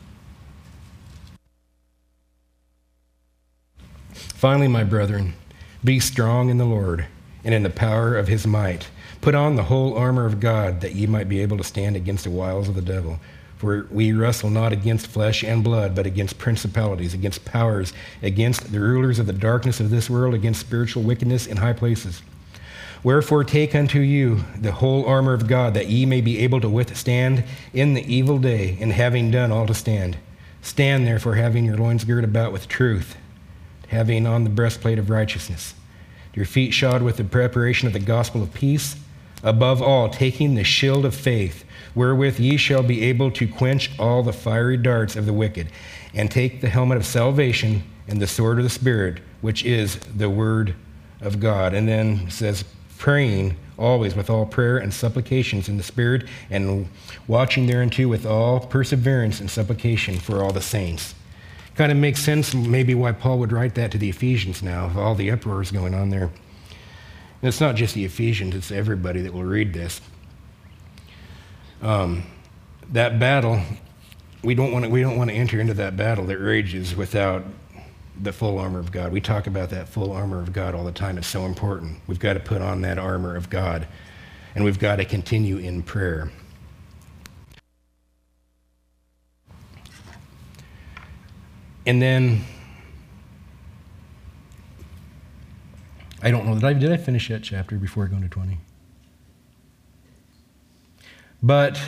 Finally, my brethren, Be strong in the Lord and in the power of his might. Put on the whole armor of God, that ye might be able to stand against the wiles of the devil. For we wrestle not against flesh and blood, but against principalities, against powers, against the rulers of the darkness of this world, against spiritual wickedness in high places. Wherefore take unto you the whole armor of God, that ye may be able to withstand in the evil day, and having done all to stand. Stand therefore, having your loins girded about with truth, having on the breastplate of righteousness, your feet shod with the preparation of the gospel of peace, above all, taking the shield of faith, wherewith ye shall be able to quench all the fiery darts of the wicked, and take the helmet of salvation and the sword of the Spirit, which is the word of God. And then it says, praying always with all prayer and supplications in the Spirit, and watching thereunto with all perseverance and supplication for all the saints. Kind of makes sense maybe why Paul would write that to the Ephesians now, of all the uproars going on there. And it's not just the Ephesians, it's everybody that will read this. Um, that battle, we don't want to, we don't want to enter into that battle that rages without the full armor of God. We talk about that full armor of God all the time. It's so important. We've got to put on that armor of God, and we've got to continue in prayer. And then, I don't know, did I, did I finish that chapter before I go into twenty? But,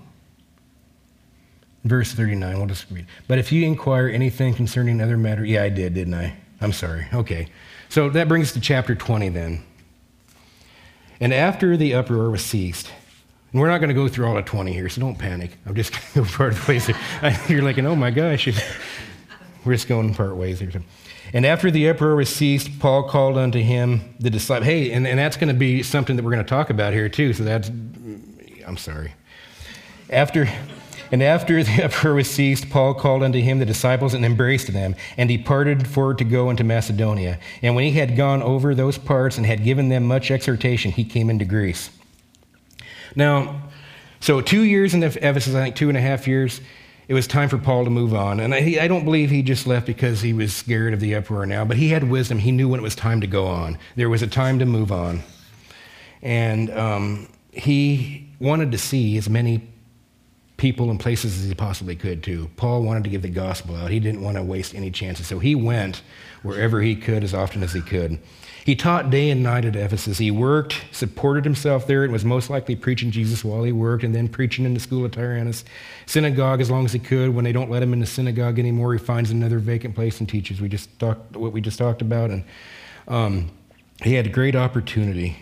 verse thirty-nine, we'll just read. But if you inquire anything concerning other matter, yeah, I did, didn't I? I'm sorry. Okay. So that brings us to chapter twenty then. And after the uproar was ceased, and we're not going to go through all of twenty here, so don't panic. I'm just going to go part of the ways. You're like, oh my gosh. We're just going part ways here. And after the uproar was ceased, Paul called unto him the disciple. Hey, and, and that's going to be something that we're going to talk about here too. So that's, I'm sorry. After, and after the uproar was ceased, Paul called unto him the disciples and embraced them, and departed for to go into Macedonia. And when he had gone over those parts and had given them much exhortation, he came into Greece. Now, so two years in Ephesus, I think two and a half years, it was time for Paul to move on. And I, I don't believe he just left because he was scared of the uproar now, but he had wisdom. He knew when it was time to go on. There was a time to move on. And um, he wanted to see as many people and places as he possibly could too. Paul wanted to give the gospel out. He didn't want to waste any chances. So he went wherever he could as often as he could. He taught day and night at Ephesus. He worked, supported himself there, and was most likely preaching Jesus while he worked, and then preaching in the school of Tyrannus. Synagogue as long as he could. When they don't let him in the synagogue anymore, he finds another vacant place and teaches. We just talked what we just talked about, and um, he had a great opportunity.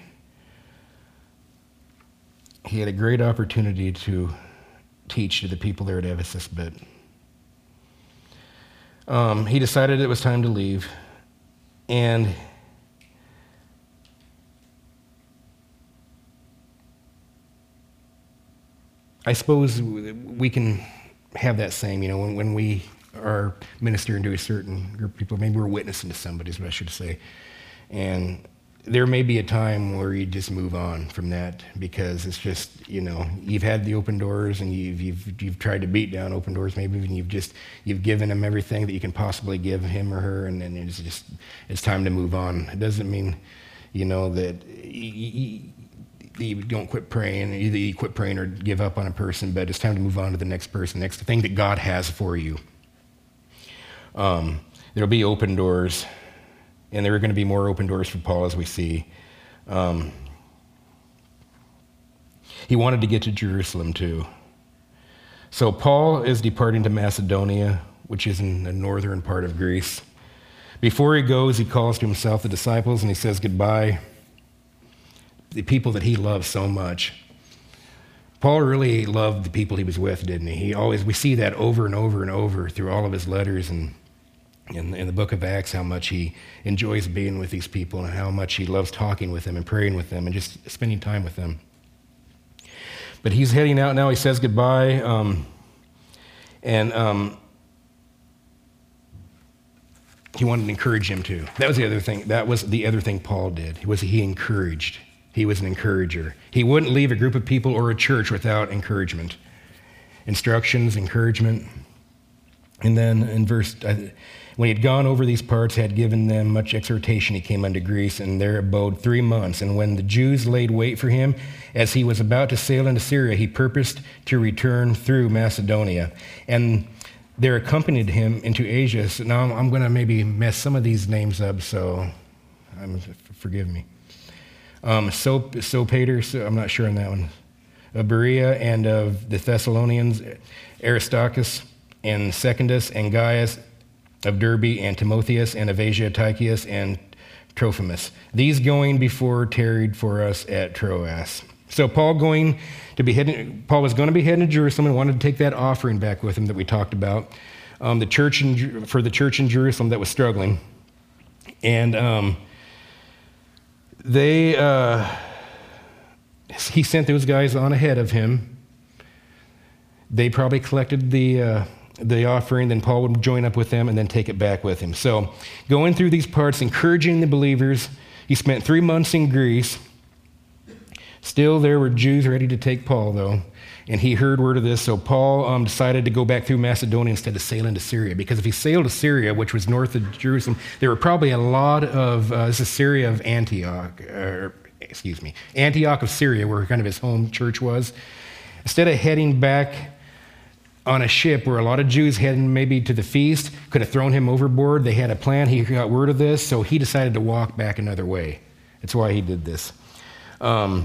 He had a great opportunity to teach to the people there at Ephesus, but um, he decided it was time to leave, and I suppose we can have that same, you know, when, when we are ministering to a certain group of people, maybe we're witnessing to somebody, is what I should say. And there may be a time where you just move on from that because it's just, you know, you've had the open doors and you've you've you've tried to beat down open doors maybe, and you've just, you've given them everything that you can possibly give him or her, and then it's just, it's time to move on. It doesn't mean, you know, that you, you don't quit praying, either you quit praying or give up on a person, but it's time to move on to the next person, next thing that God has for you. Um, there'll be open doors, and there are going to be more open doors for Paul as we see. Um, he wanted to get to Jerusalem too. So Paul is departing to Macedonia, which is in the northern part of Greece. Before he goes, he calls to himself the disciples and he says goodbye. The people that he loved so much. Paul really loved the people he was with, didn't he? He always, we see that over and over and over through all of his letters and in, in the book of Acts, how much he enjoys being with these people and how much he loves talking with them and praying with them and just spending time with them. But he's heading out now. He says goodbye. Um, and um, he wanted to encourage him too. That was the other thing. That was the other thing Paul did. He was he encouraged. He was an encourager. He wouldn't leave a group of people or a church without encouragement. Instructions, encouragement. And then in verse, when he had gone over these parts, had given them much exhortation, he came unto Greece, and there abode three months. And when the Jews laid wait for him, as he was about to sail into Syria, he purposed to return through Macedonia. And there accompanied him into Asia. So now I'm, I'm going to maybe mess some of these names up, so um, forgive me. Um, Sopater, so I'm not sure on that one. Of Berea, and of the Thessalonians, Aristarchus, and Secundus, and Gaius, of Derbe, and Timotheus, and of Asia, Tychicus, and Trophimus. These going before tarried for us at Troas. So Paul going to be heading, Paul was going to be heading to Jerusalem and wanted to take that offering back with him that we talked about, um, the church in, for the church in Jerusalem that was struggling. And um, they, uh, he sent those guys on ahead of him. They probably collected the uh, the offering, then Paul would join up with them and then take it back with him. So going through these parts, encouraging the believers, he spent three months in Greece. Still, there were Jews ready to take Paul, though, and he heard word of this, so Paul um, decided to go back through Macedonia instead of sailing to Syria, because if he sailed to Syria, which was north of Jerusalem, there were probably a lot of, uh, this is Syria of Antioch, or, excuse me, Antioch of Syria, where kind of his home church was. Instead of heading back on a ship where a lot of Jews heading maybe to the feast, could have thrown him overboard, they had a plan, he got word of this, so he decided to walk back another way. That's why he did this. Um,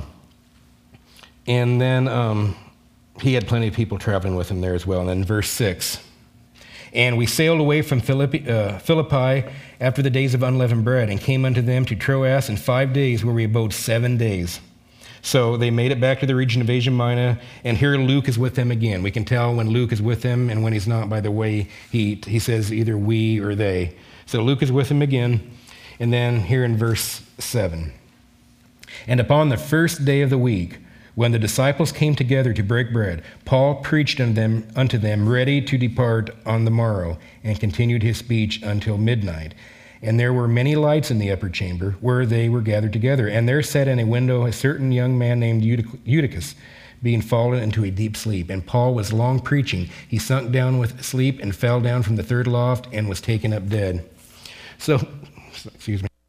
And then um, he had plenty of people traveling with him there as well. And then verse six, and we sailed away from Philippi, uh, Philippi after the days of unleavened bread, and came unto them to Troas in five days, where we abode seven days. So they made it back to the region of Asia Minor, and here Luke is with them again. We can tell when Luke is with them and when he's not by the way he, he says either we or they. So Luke is with him again. And then here in verse seven, and upon the first day of the week, when the disciples came together to break bread, Paul preached unto them, unto them ready to depart on the morrow, and continued his speech until midnight. And there were many lights in the upper chamber where they were gathered together. And there sat in a window a certain young man named Eutychus, being fallen into a deep sleep. And Paul was long preaching. He sunk down with sleep and fell down from the third loft and was taken up dead. So, excuse me.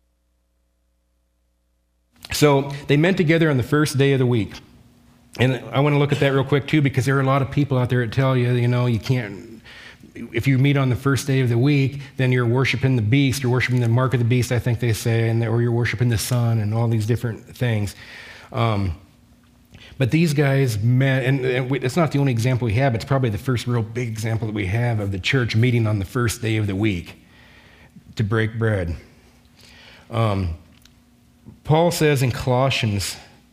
So they met together on the first day of the week. And I want to look at that real quick too, because there are a lot of people out there that tell you, you know, you can't, if you meet on the first day of the week, then you're worshiping the beast, you're worshiping the mark of the beast, I think they say, and or you're worshiping the sun and all these different things. Um, but these guys met, and, and we, it's not the only example we have, it's probably the first real big example that we have of the church meeting on the first day of the week to break bread. Um, Paul says in Colossians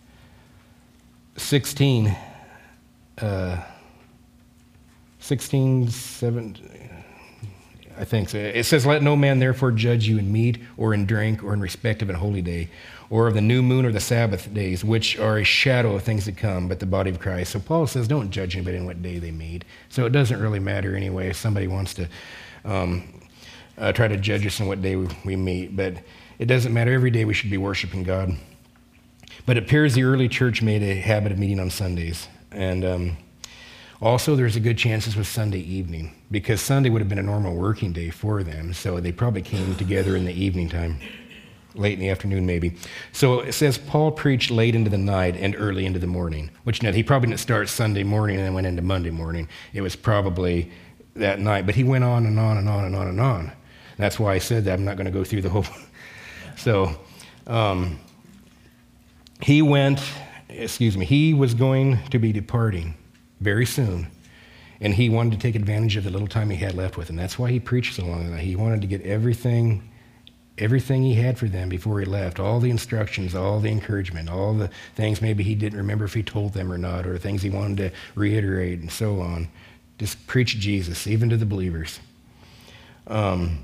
sixteen, uh, sixteen, seven, I think so. It says, let no man therefore judge you in meat or in drink or in respect of a holy day or of the new moon or the Sabbath days, which are a shadow of things to come, but the body of Christ. So Paul says, don't judge anybody in what day they meet. So it doesn't really matter anyway if somebody wants to um, uh, try to judge us on what day we, we meet, but it doesn't matter. Every day we should be worshiping God. But it appears the early church made a habit of meeting on Sundays. And um, also there's a good chance this was Sunday evening, because Sunday would have been a normal working day for them. So they probably came together in the evening time, late in the afternoon maybe. So it says Paul preached late into the night and early into the morning, which no, he probably didn't start Sunday morning and then went into Monday morning. It was probably that night. But he went on and on and on and on and on. That's why I said that. I'm not going to go through the whole. So um, he went, excuse me, he was going to be departing very soon. And he wanted to take advantage of the little time he had left with him. That's why he preached so long. He wanted to get everything, everything he had for them before he left, all the instructions, all the encouragement, all the things maybe he didn't remember if he told them or not, or things he wanted to reiterate and so on. Just preach Jesus, even to the believers. Um,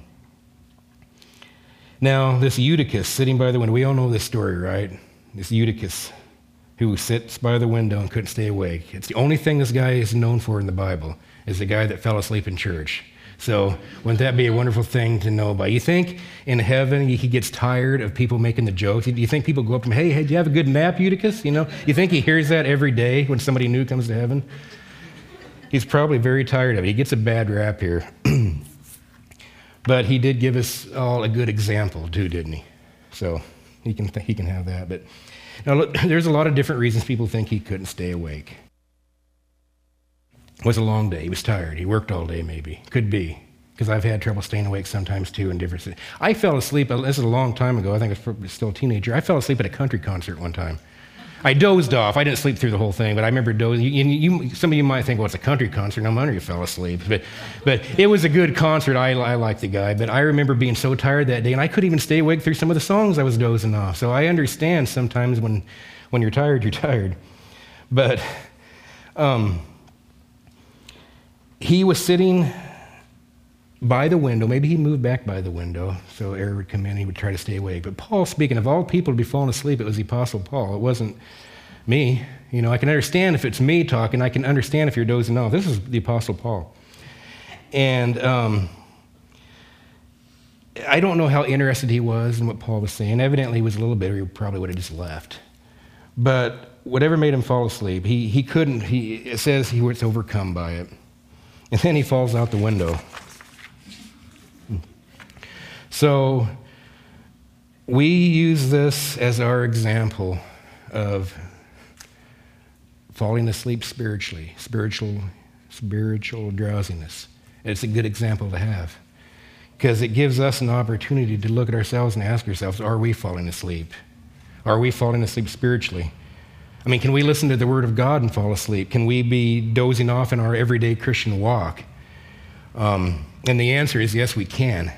now, this Eutychus sitting by the window, we all know this story, right? This Eutychus who sits by the window and couldn't stay awake. It's the only thing this guy is known for in the Bible, is the guy that fell asleep in church. So wouldn't that be a wonderful thing to know about? You think in heaven he gets tired of people making the jokes? Do you think people go up to him, hey, hey, do you have a good nap, Eutychus? You know, you think he hears that every day when somebody new comes to heaven? He's probably very tired of it. He gets a bad rap here. But he did give us all a good example too, didn't he? So he can, he can have that. But now look, there's a lot of different reasons people think he couldn't stay awake. It was a long day. He was tired. He worked all day maybe. Could be. Because I've had trouble staying awake sometimes too in different... I fell asleep, this is a long time ago, I think I was still a teenager. I fell asleep at a country concert one time. I dozed off. I didn't sleep through the whole thing, but I remember dozing. You, you, some of you might think, well, it's a country concert. No wonder you fell asleep. But, but it was a good concert. I, I liked the guy. But I remember being so tired that day, and I couldn't even stay awake through some of the songs I was dozing off. So I understand sometimes when, when you're tired, you're tired. But um, he was sitting by the window. Maybe he moved back by the window so air would come in and he would try to stay awake. But Paul, speaking of all people to be falling asleep, it was the Apostle Paul. It wasn't me. You know, I can understand if it's me talking. I can understand if you're dozing off. This is the Apostle Paul. And um, I don't know how interested he was in what Paul was saying. Evidently he was a little bit, or he probably would have just left. But whatever made him fall asleep, he, he couldn't, he, it says he was overcome by it. And then he falls out the window. So we use this as our example of falling asleep spiritually, spiritual, spiritual drowsiness. It's a good example to have because it gives us an opportunity to look at ourselves and ask ourselves, are we falling asleep? Are we falling asleep spiritually? I mean, can we listen to the Word of God and fall asleep? Can we be dozing off in our everyday Christian walk? Um, and the answer is yes, we can.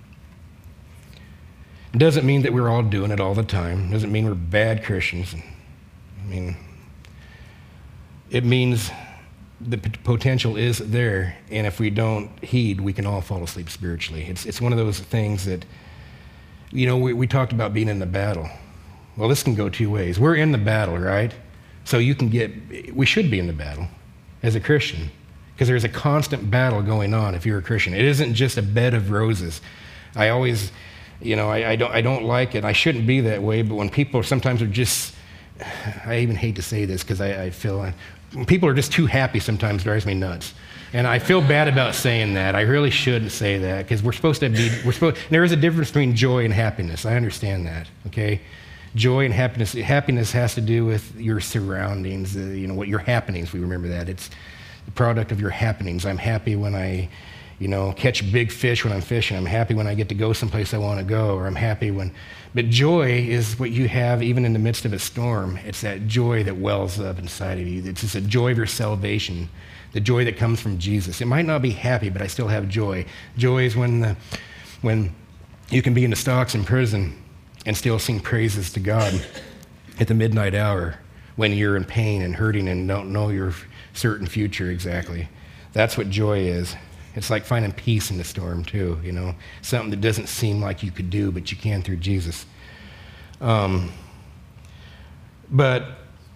It doesn't mean that we're all doing it all the time. It doesn't mean we're bad Christians. I mean, it means the p- potential is there, and if we don't heed, we can all fall asleep spiritually. It's it's one of those things that, you know, we, we talked about being in the battle. Well, this can go two ways. We're in the battle, right? So you can get, we should be in the battle as a Christian, because there's a constant battle going on if you're a Christian. It isn't just a bed of roses. I always... You know, I, I don't I don't like it. I shouldn't be that way, but when people sometimes are just, I even hate to say this because I, I feel, when people are just too happy sometimes drives me nuts. And I feel bad about saying that. I really shouldn't say that because we're supposed to be, we're supposed, there is a difference between joy and happiness. I understand that, okay? Joy and happiness, happiness has to do with your surroundings, uh, you know, what your happenings, we remember that. It's the product of your happenings. I'm happy when I, you know, catch big fish when I'm fishing. I'm happy when I get to go someplace I want to go, or I'm happy when... But joy is what you have even in the midst of a storm. It's that joy that wells up inside of you. It's just a joy of your salvation, the joy that comes from Jesus. It might not be happy, but I still have joy. Joy is when, the, when you can be in the stocks in prison and still sing praises to God at the midnight hour when you're in pain and hurting and don't know your certain future exactly. That's what joy is. It's like finding peace in the storm, too, you know, something that doesn't seem like you could do, but you can through Jesus. Um, but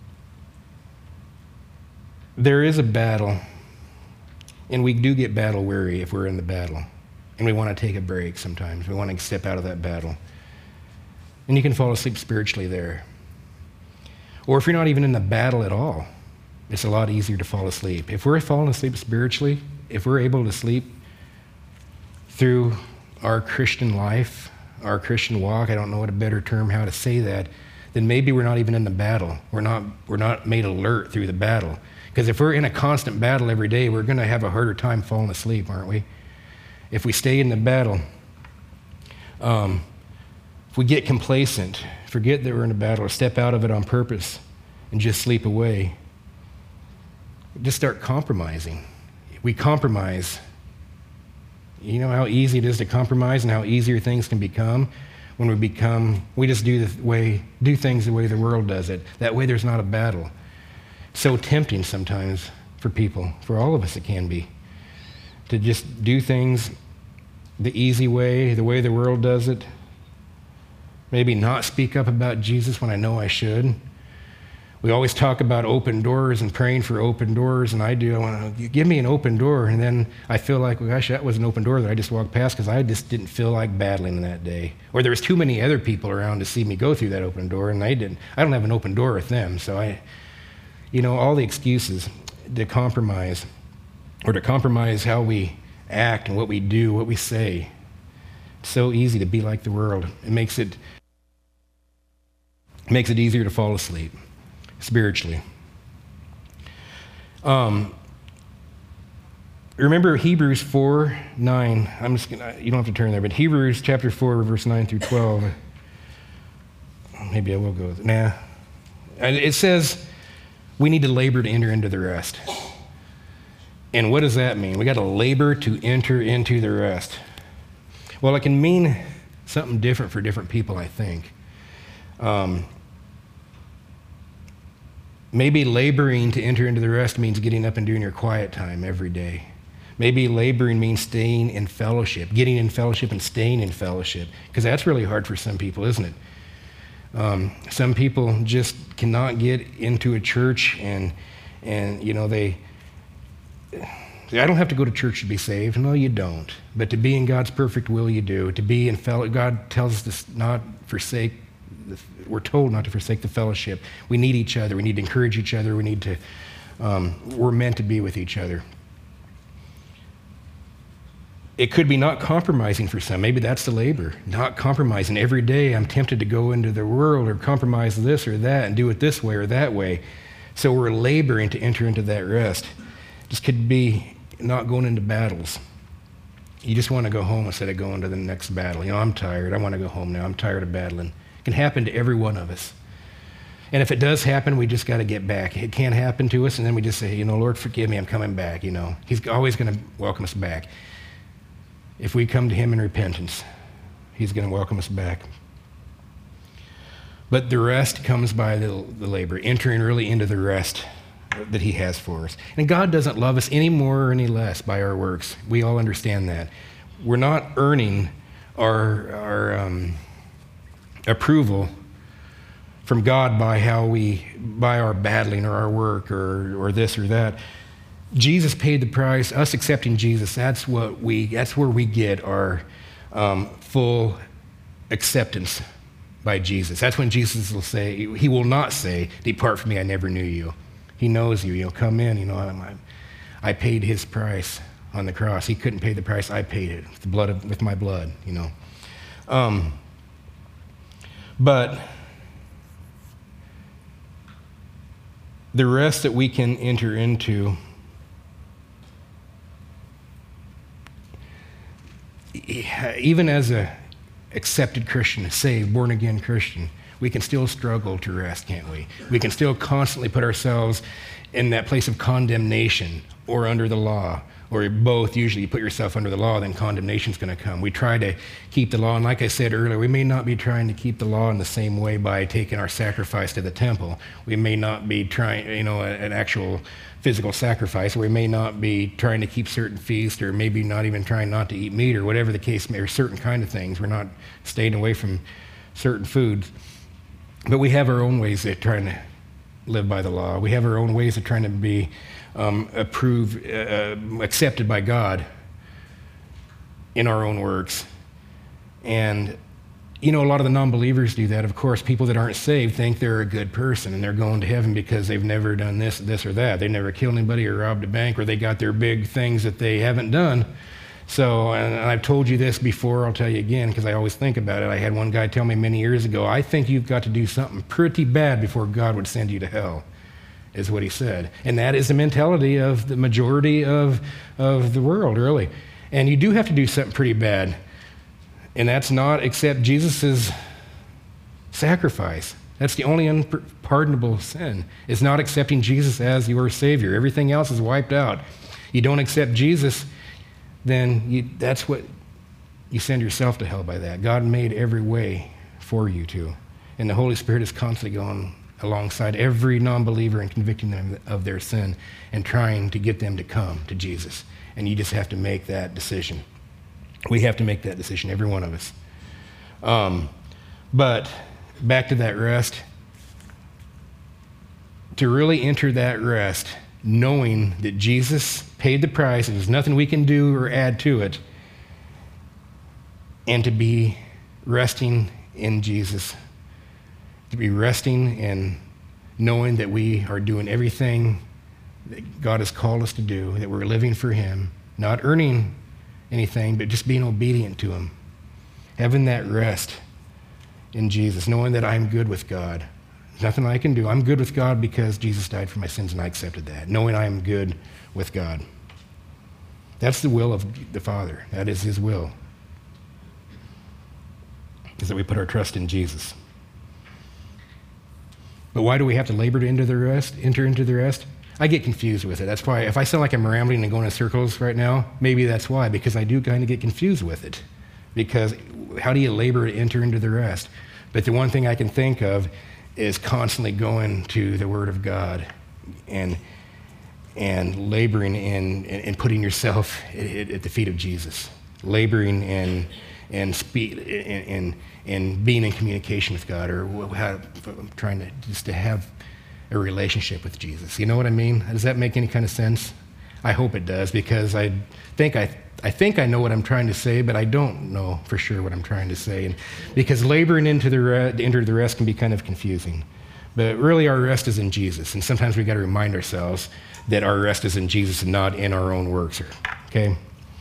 there is a battle, and we do get battle weary if we're in the battle, and we want to take a break sometimes. We want to step out of that battle. And you can fall asleep spiritually there. Or if you're not even in the battle at all, it's a lot easier to fall asleep. If we're falling asleep spiritually, if we're able to sleep through our Christian life, our Christian walk, I don't know what a better term how to say that, then maybe we're not even in the battle. We're not, we're not made alert through the battle. Because if we're in a constant battle every day, we're going to have a harder time falling asleep, aren't we? If we stay in the battle, um, if we get complacent, forget that we're in a battle, or step out of it on purpose and just sleep away, just start compromising. We compromise. You know how easy it is to compromise and how easier things can become when we become, we just do the way, do things the way the world does it. That way there's not a battle. So tempting sometimes for people, for all of us it can be, to just do things the easy way, the way the world does it. Maybe not speak up about Jesus when I know I should. We always talk about open doors and praying for open doors, and I do. I want to give me an open door, and then I feel like, well, gosh, that was an open door that I just walked past because I just didn't feel like battling that day. Or there was too many other people around to see me go through that open door, and I didn't. I don't have an open door with them, so I, you know, all the excuses to compromise. or to compromise how we act and what we do, what we say. It's so easy to be like the world. It makes it, it makes it easier to fall asleep spiritually. Um, remember Hebrews four nine. I'm just gonna, you don't have to turn there, but Hebrews chapter four, verse nine through twelve. Maybe I will go with it. Nah. It says we need to labor to enter into the rest. And what does that mean? We got to labor to enter into the rest. Well, it can mean something different for different people, I think. Um, maybe laboring to enter into the rest means getting up and doing your quiet time every day. Maybe laboring means staying in fellowship, getting in fellowship and staying in fellowship, because that's really hard for some people, isn't it? Um, some people just cannot get into a church, and and you know they. I don't have to go to church to be saved. No, you don't. But to be in God's perfect will, you do. To be in fellowship, God tells us to not forsake. We're told not to forsake the fellowship. We need each other. We need to encourage each other. We need to. Um, we're meant to be with each other. It could be not compromising for some. Maybe that's the labor. Not compromising. Every day I'm tempted to go into the world or compromise this or that and do it this way or that way. So we're laboring to enter into that rest. This could be not going into battles. You just want to go home instead of going to the next battle. You know, I'm tired. I want to go home now. I'm tired of battling. It can happen to every one of us. And if it does happen, we just got to get back. It can't happen to us, and then we just say, you know, Lord, forgive me. I'm coming back. You know, He's always going to welcome us back. If we come to Him in repentance, He's going to welcome us back. But the rest comes by the, the labor, entering really into the rest that He has for us. And God doesn't love us any more or any less by our works. We all understand that. We're not earning our, our um, approval from God by how we, by our battling or our work or, or this or that. Jesus paid the price. Us accepting Jesus, that's what we, that's where we get our um, full acceptance by Jesus. That's when Jesus will say, He will not say, depart from me, I never knew you. He knows you. You'll come in. You know, I, I paid His price on the cross. He couldn't pay the price. I paid it with the blood of, with my blood. You know, um, but the rest that we can enter into, even as a accepted Christian, a saved, born again Christian, we can still struggle to rest, can't we? We can still constantly put ourselves in that place of condemnation or under the law, or both. Usually you put yourself under the law, then condemnation's going to come. We try to keep the law, and like I said earlier, we may not be trying to keep the law in the same way by taking our sacrifice to the temple. We may not be trying, you know, an actual physical sacrifice, or we may not be trying to keep certain feasts, or maybe not even trying not to eat meat, or whatever the case may be, or certain kind of things. We're not staying away from certain foods. But we have our own ways of trying to live by the law. We have our own ways of trying to be um, approved, uh, accepted by God in our own works. And, you know, a lot of the non-believers do that. Of course, people that aren't saved think they're a good person and they're going to heaven because they've never done this, this, or that. They never killed anybody or robbed a bank, or they got their big things that they haven't done. So, and I've told you this before, I'll tell you again, because I always think about it. I had one guy tell me many years ago, I think you've got to do something pretty bad before God would send you to hell, is what he said. And that is the mentality of the majority of, of the world, really. And you do have to do something pretty bad. And that's not accept Jesus' sacrifice. That's the only unpardonable sin, is not accepting Jesus as your Savior. Everything else is wiped out. You don't accept Jesus, then you, that's what you send yourself to hell by that. God made every way for you to. And the Holy Spirit is constantly going alongside every non-believer and convicting them of their sin and trying to get them to come to Jesus. And you just have to make that decision. We have to make that decision, every one of us. Um, but back to that rest. To really enter that rest, knowing that Jesus paid the price, and there's nothing we can do or add to it, and to be resting in Jesus, to be resting and knowing that we are doing everything that God has called us to do, that we're living for him, not earning anything, but just being obedient to him. Having that rest in Jesus, knowing that I'm good with God. There's nothing I can do. I'm good with God because Jesus died for my sins and I accepted that. Knowing I am good with God. That's the will of the Father. That is his will. Is that we put our trust in Jesus. But why do we have to labor to enter the rest? Enter into the rest? I get confused with it. That's why, if I sound like I'm rambling and going in circles right now, maybe that's why, because I do kind of get confused with it. Because how do you labor to enter into the rest? But the one thing I can think of is constantly going to the Word of God and and laboring in and putting yourself at, at the feet of Jesus, laboring in and speak and and being in communication with God, or how, trying to just to have a relationship with Jesus. You know what I mean? Does that make any kind of sense? I hope it does, because I think I I think I know what I'm trying to say, but I don't know for sure what I'm trying to say. And because laboring into the re- to enter the rest can be kind of confusing. But really our rest is in Jesus. And sometimes we got to remind ourselves that our rest is in Jesus and not in our own works. Okay?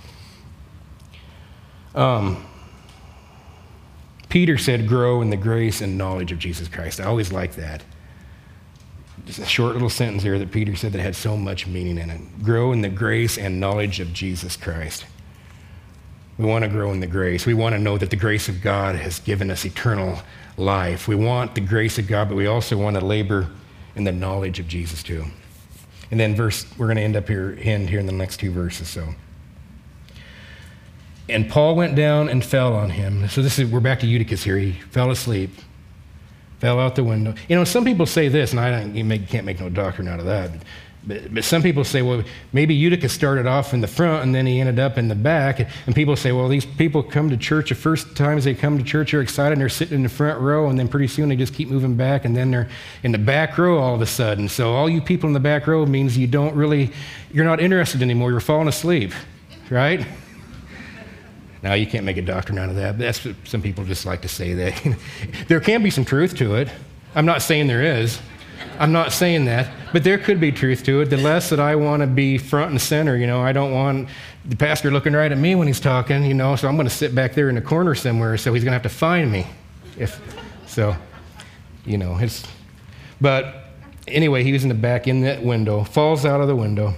Um, Peter said, grow in the grace and knowledge of Jesus Christ. I always like that. Just a short little sentence here that Peter said that had so much meaning in it. Grow in the grace and knowledge of Jesus Christ. We want to grow in the grace. We want to know that the grace of God has given us eternal life. We want the grace of God, but we also want to labor in the knowledge of Jesus too. And then verse, we're going to end up here, end here in the next two verses. So, and Paul went down and fell on him. So this is, we're back to Eutychus here. He fell asleep. Fell out the window. You know, some people say this, and I don't, you make, can't make no doctrine out of that, but, but, but some people say, well, maybe Eutychus started off in the front and then he ended up in the back. And people say, well, these people come to church, the first times they come to church, they're excited, and they're sitting in the front row, and then pretty soon they just keep moving back, and then they're in the back row all of a sudden. So all you people in the back row means you don't really, you're not interested anymore, you're falling asleep, right? Now, you can't make a doctrine out of that, but that's what some people just like to say that. There can be some truth to it. I'm not saying there is. I'm not saying that, but there could be truth to it. The less that I want to be front and center, you know, I don't want the pastor looking right at me when he's talking, you know, so I'm going to sit back there in the corner somewhere, so he's going to have to find me. If so, you know, it's, but anyway, he was in the back in that window, falls out of the window.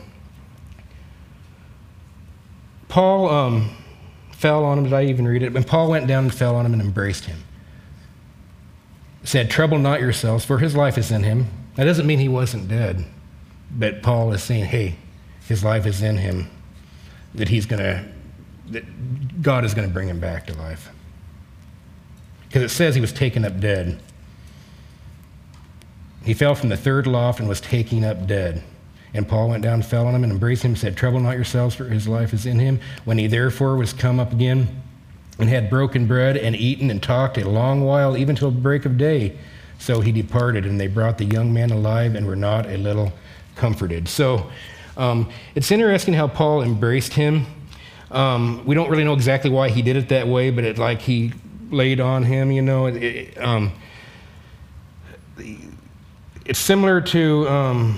Paul, um, fell on him. Did I even read it? When Paul went down and fell on him and embraced him. Said, trouble not yourselves, for his life is in him. That doesn't mean he wasn't dead. But Paul is saying, hey, his life is in him. That he's going to, that God is going to bring him back to life. Because it says he was taken up dead. He fell from the third loft and was taken up dead. And Paul went down and fell on him and embraced him and said, trouble not yourselves, for his life is in him. When he therefore was come up again and had broken bread and eaten and talked a long while, even till break of day, so he departed, and they brought the young man alive and were not a little comforted. So um, it's interesting how Paul embraced him. Um, we don't really know exactly why he did it that way, but it like he laid on him, you know. It, it, um, it's similar to... Um,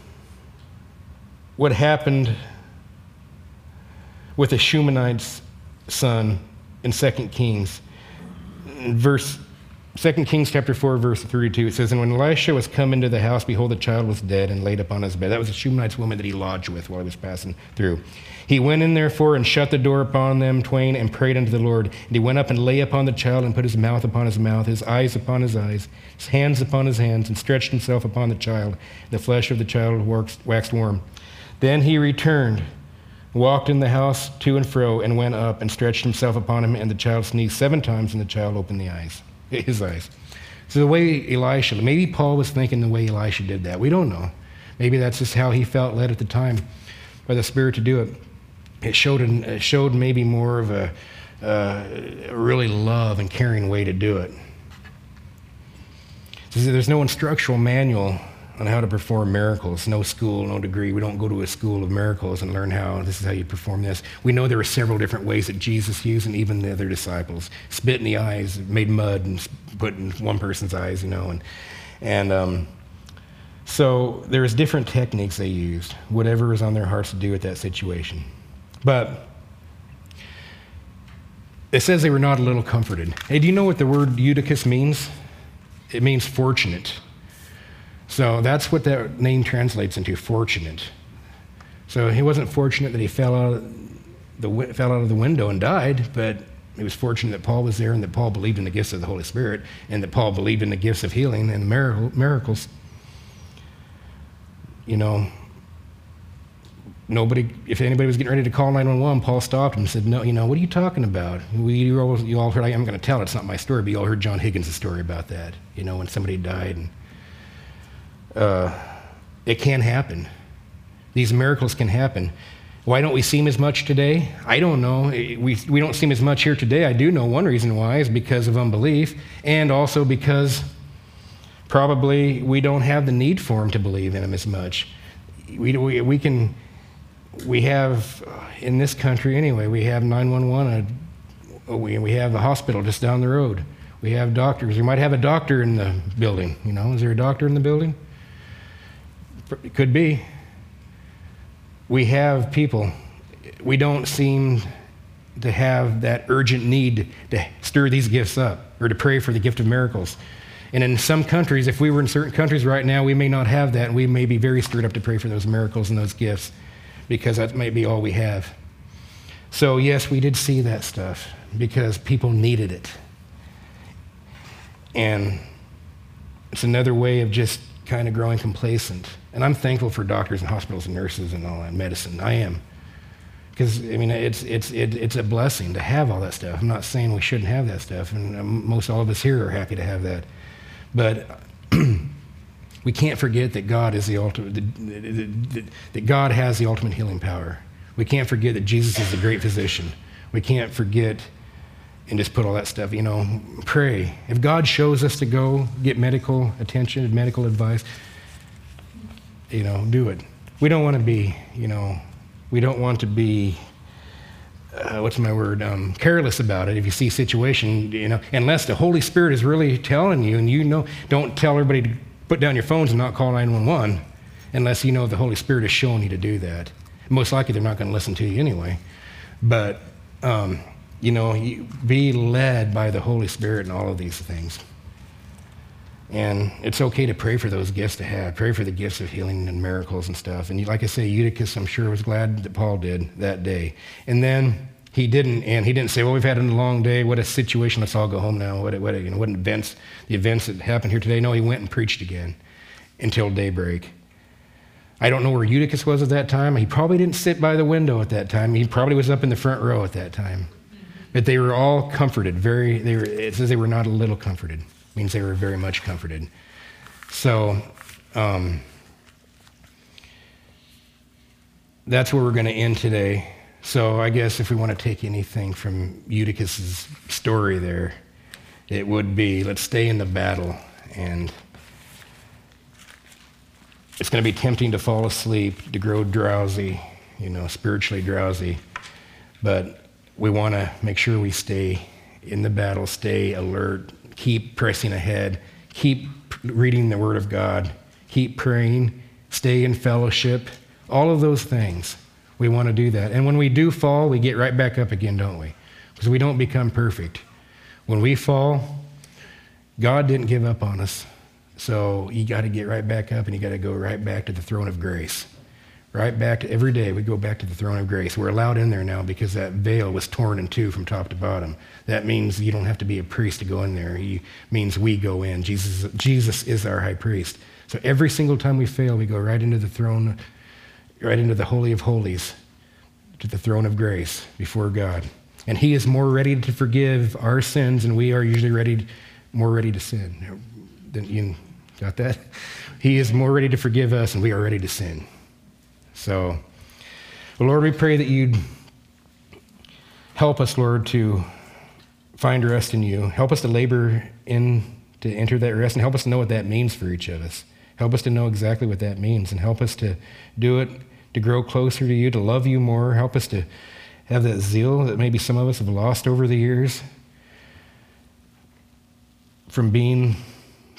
what happened with the Shumanite's son in Second Kings. In verse, Second Kings chapter four, verse thirty-two, it says, and when Elisha was come into the house, behold, the child was dead and laid upon his bed. That was the Shumanite's woman that he lodged with while he was passing through. He went in therefore and shut the door upon them twain and prayed unto the Lord. And he went up and lay upon the child and put his mouth upon his mouth, his eyes upon his eyes, his hands upon his hands, and stretched himself upon the child. The flesh of the child waxed warm. Then he returned, walked in the house to and fro, and went up and stretched himself upon him, and the child sneezed seven times, and the child opened the eyes, his eyes. So the way Elisha, maybe Paul was thinking the way Elisha did that. We don't know. Maybe that's just how he felt led at the time by the Spirit to do it. It showed, an, it showed maybe more of a, uh, a really love and caring way to do it. So there's no instructional manual on how to perform miracles. No school, no degree. We don't go to a school of miracles and learn how, this is how you perform this. We know there were several different ways that Jesus used, and even the other disciples. Spit in the eyes, made mud and put in one person's eyes, you know. And, and um, So there's different techniques they used, whatever was on their hearts to do with that situation. But it says they were not a little comforted. Hey, do you know what the word Eutychus means? It means fortunate. So that's what that name translates into, fortunate. So he wasn't fortunate that he fell out of the, fell out of the window and died, but he was fortunate that Paul was there and that Paul believed in the gifts of the Holy Spirit and that Paul believed in the gifts of healing and miracles. You know, nobody, if anybody was getting ready to call nine one one, Paul stopped him and said, no, you know, what are you talking about? We, you, all, you all heard, I'm going to tell it, it's not my story, but you all heard John Higgins' story about that, you know, when somebody died. And, uh, it can happen. These miracles can happen. Why don't we see them as much today? I don't know. We, we don't see them as much here today. I do know one reason why is because of unbelief, and also because probably we don't have the need for them to believe in them as much. We, we, we can, we have, in this country anyway, we have nine one one, uh, we, we have a hospital just down the road. We have doctors. We might have a doctor in the building, you know. Is there a doctor in the building? It could be. We have people. We don't seem to have that urgent need to stir these gifts up or to pray for the gift of miracles. And in some countries, if we were in certain countries right now, we may not have that, and we may be very stirred up to pray for those miracles and those gifts, because that may be all we have. So yes, we did see that stuff because people needed it. And it's another way of just kind of growing complacent. And I'm thankful for doctors and hospitals and nurses and all that medicine. I am. Because, I mean, it's it's it, it's a blessing to have all that stuff. I'm not saying we shouldn't have that stuff, and um, most all of us here are happy to have that. But we can't forget that God is the ultimate, that, that God has the ultimate healing power. We can't forget that Jesus is the great physician. We can't forget and just put all that stuff, you know, pray. If God shows us to go get medical attention, medical advice, you know, do it. We don't want to be, you know, we don't want to be, uh, what's my word, um, careless about it. If you see a situation, you know, unless the Holy Spirit is really telling you, and you know, don't tell everybody to put down your phones and not call nine one one unless you know the Holy Spirit is showing you to do that. Most likely they're not going to listen to you anyway. But, um, you know, you be led by the Holy Spirit in all of these things. And it's okay to pray for those gifts to have. Pray for the gifts of healing and miracles and stuff. And like I say, Eutychus, I'm sure, was glad that Paul did that day. And then he didn't, and he didn't say, well, we've had a long day. What a situation. Let's all go home now. What, what, you know, what events, the events that happened here today. No, he went and preached again until daybreak. I don't know where Eutychus was at that time. He probably didn't sit by the window at that time. He probably was up in the front row at that time. But they were all comforted. Very, they were, it says they were not a little comforted. It means they were very much comforted. So um, that's where we're going to end today. So I guess if we want to take anything from Eutychus' story there, it would be, let's stay in the battle. And it's going to be tempting to fall asleep, to grow drowsy, you know, spiritually drowsy. But we want to make sure we stay in the battle, stay alert, keep pressing ahead, keep reading the Word of God, keep praying, stay in fellowship, all of those things. We want to do that. And when we do fall, we get right back up again, don't we? Because we don't become perfect. When we fall, God didn't give up on us. So you got to get right back up and you got to go right back to the throne of grace. Right back to, every day we go back to the throne of grace. We're allowed in there now because that veil was torn in two from top to bottom. That means you don't have to be a priest to go in there. It means we go in. Jesus, Jesus is our high priest. So every single time we fail, we go right into the throne, right into the Holy of Holies, to the throne of grace before God. And he is more ready to forgive our sins than we are usually ready, more ready to sin. You got that? He is more ready to forgive us than we are ready to sin. So, well, Lord, we pray that you'd help us, Lord, to find rest in you. Help us to labor in to enter that rest, and help us to know what that means for each of us. Help us to know exactly what that means, and help us to do it, to grow closer to you, to love you more. Help us to have that zeal that maybe some of us have lost over the years from being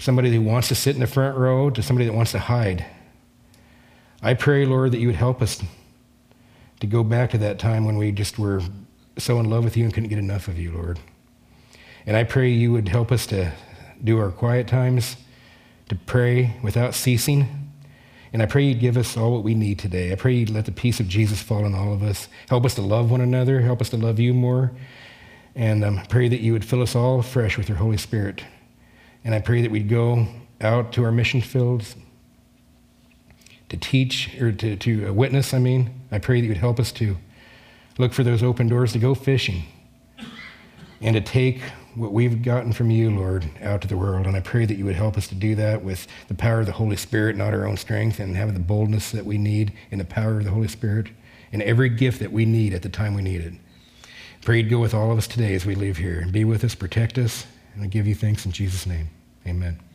somebody who wants to sit in the front row to somebody that wants to hide. I pray, Lord, that you would help us to go back to that time when we just were so in love with you and couldn't get enough of you, Lord. And I pray you would help us to do our quiet times, to pray without ceasing. And I pray you'd give us all what we need today. I pray you'd let the peace of Jesus fall on all of us. Help us to love one another. Help us to love you more. And um, pray that you would fill us all afresh with your Holy Spirit. And I pray that we'd go out to our mission fields to teach, or to, to uh, witness, I mean. I pray that you'd help us to look for those open doors, to go fishing, and to take what we've gotten from you, Lord, out to the world. And I pray that you would help us to do that with the power of the Holy Spirit, not our own strength, and having the boldness that we need in the power of the Holy Spirit, and every gift that we need at the time we need it. Pray you'd go with all of us today as we leave here, and be with us, protect us, and I give you thanks in Jesus' name. Amen.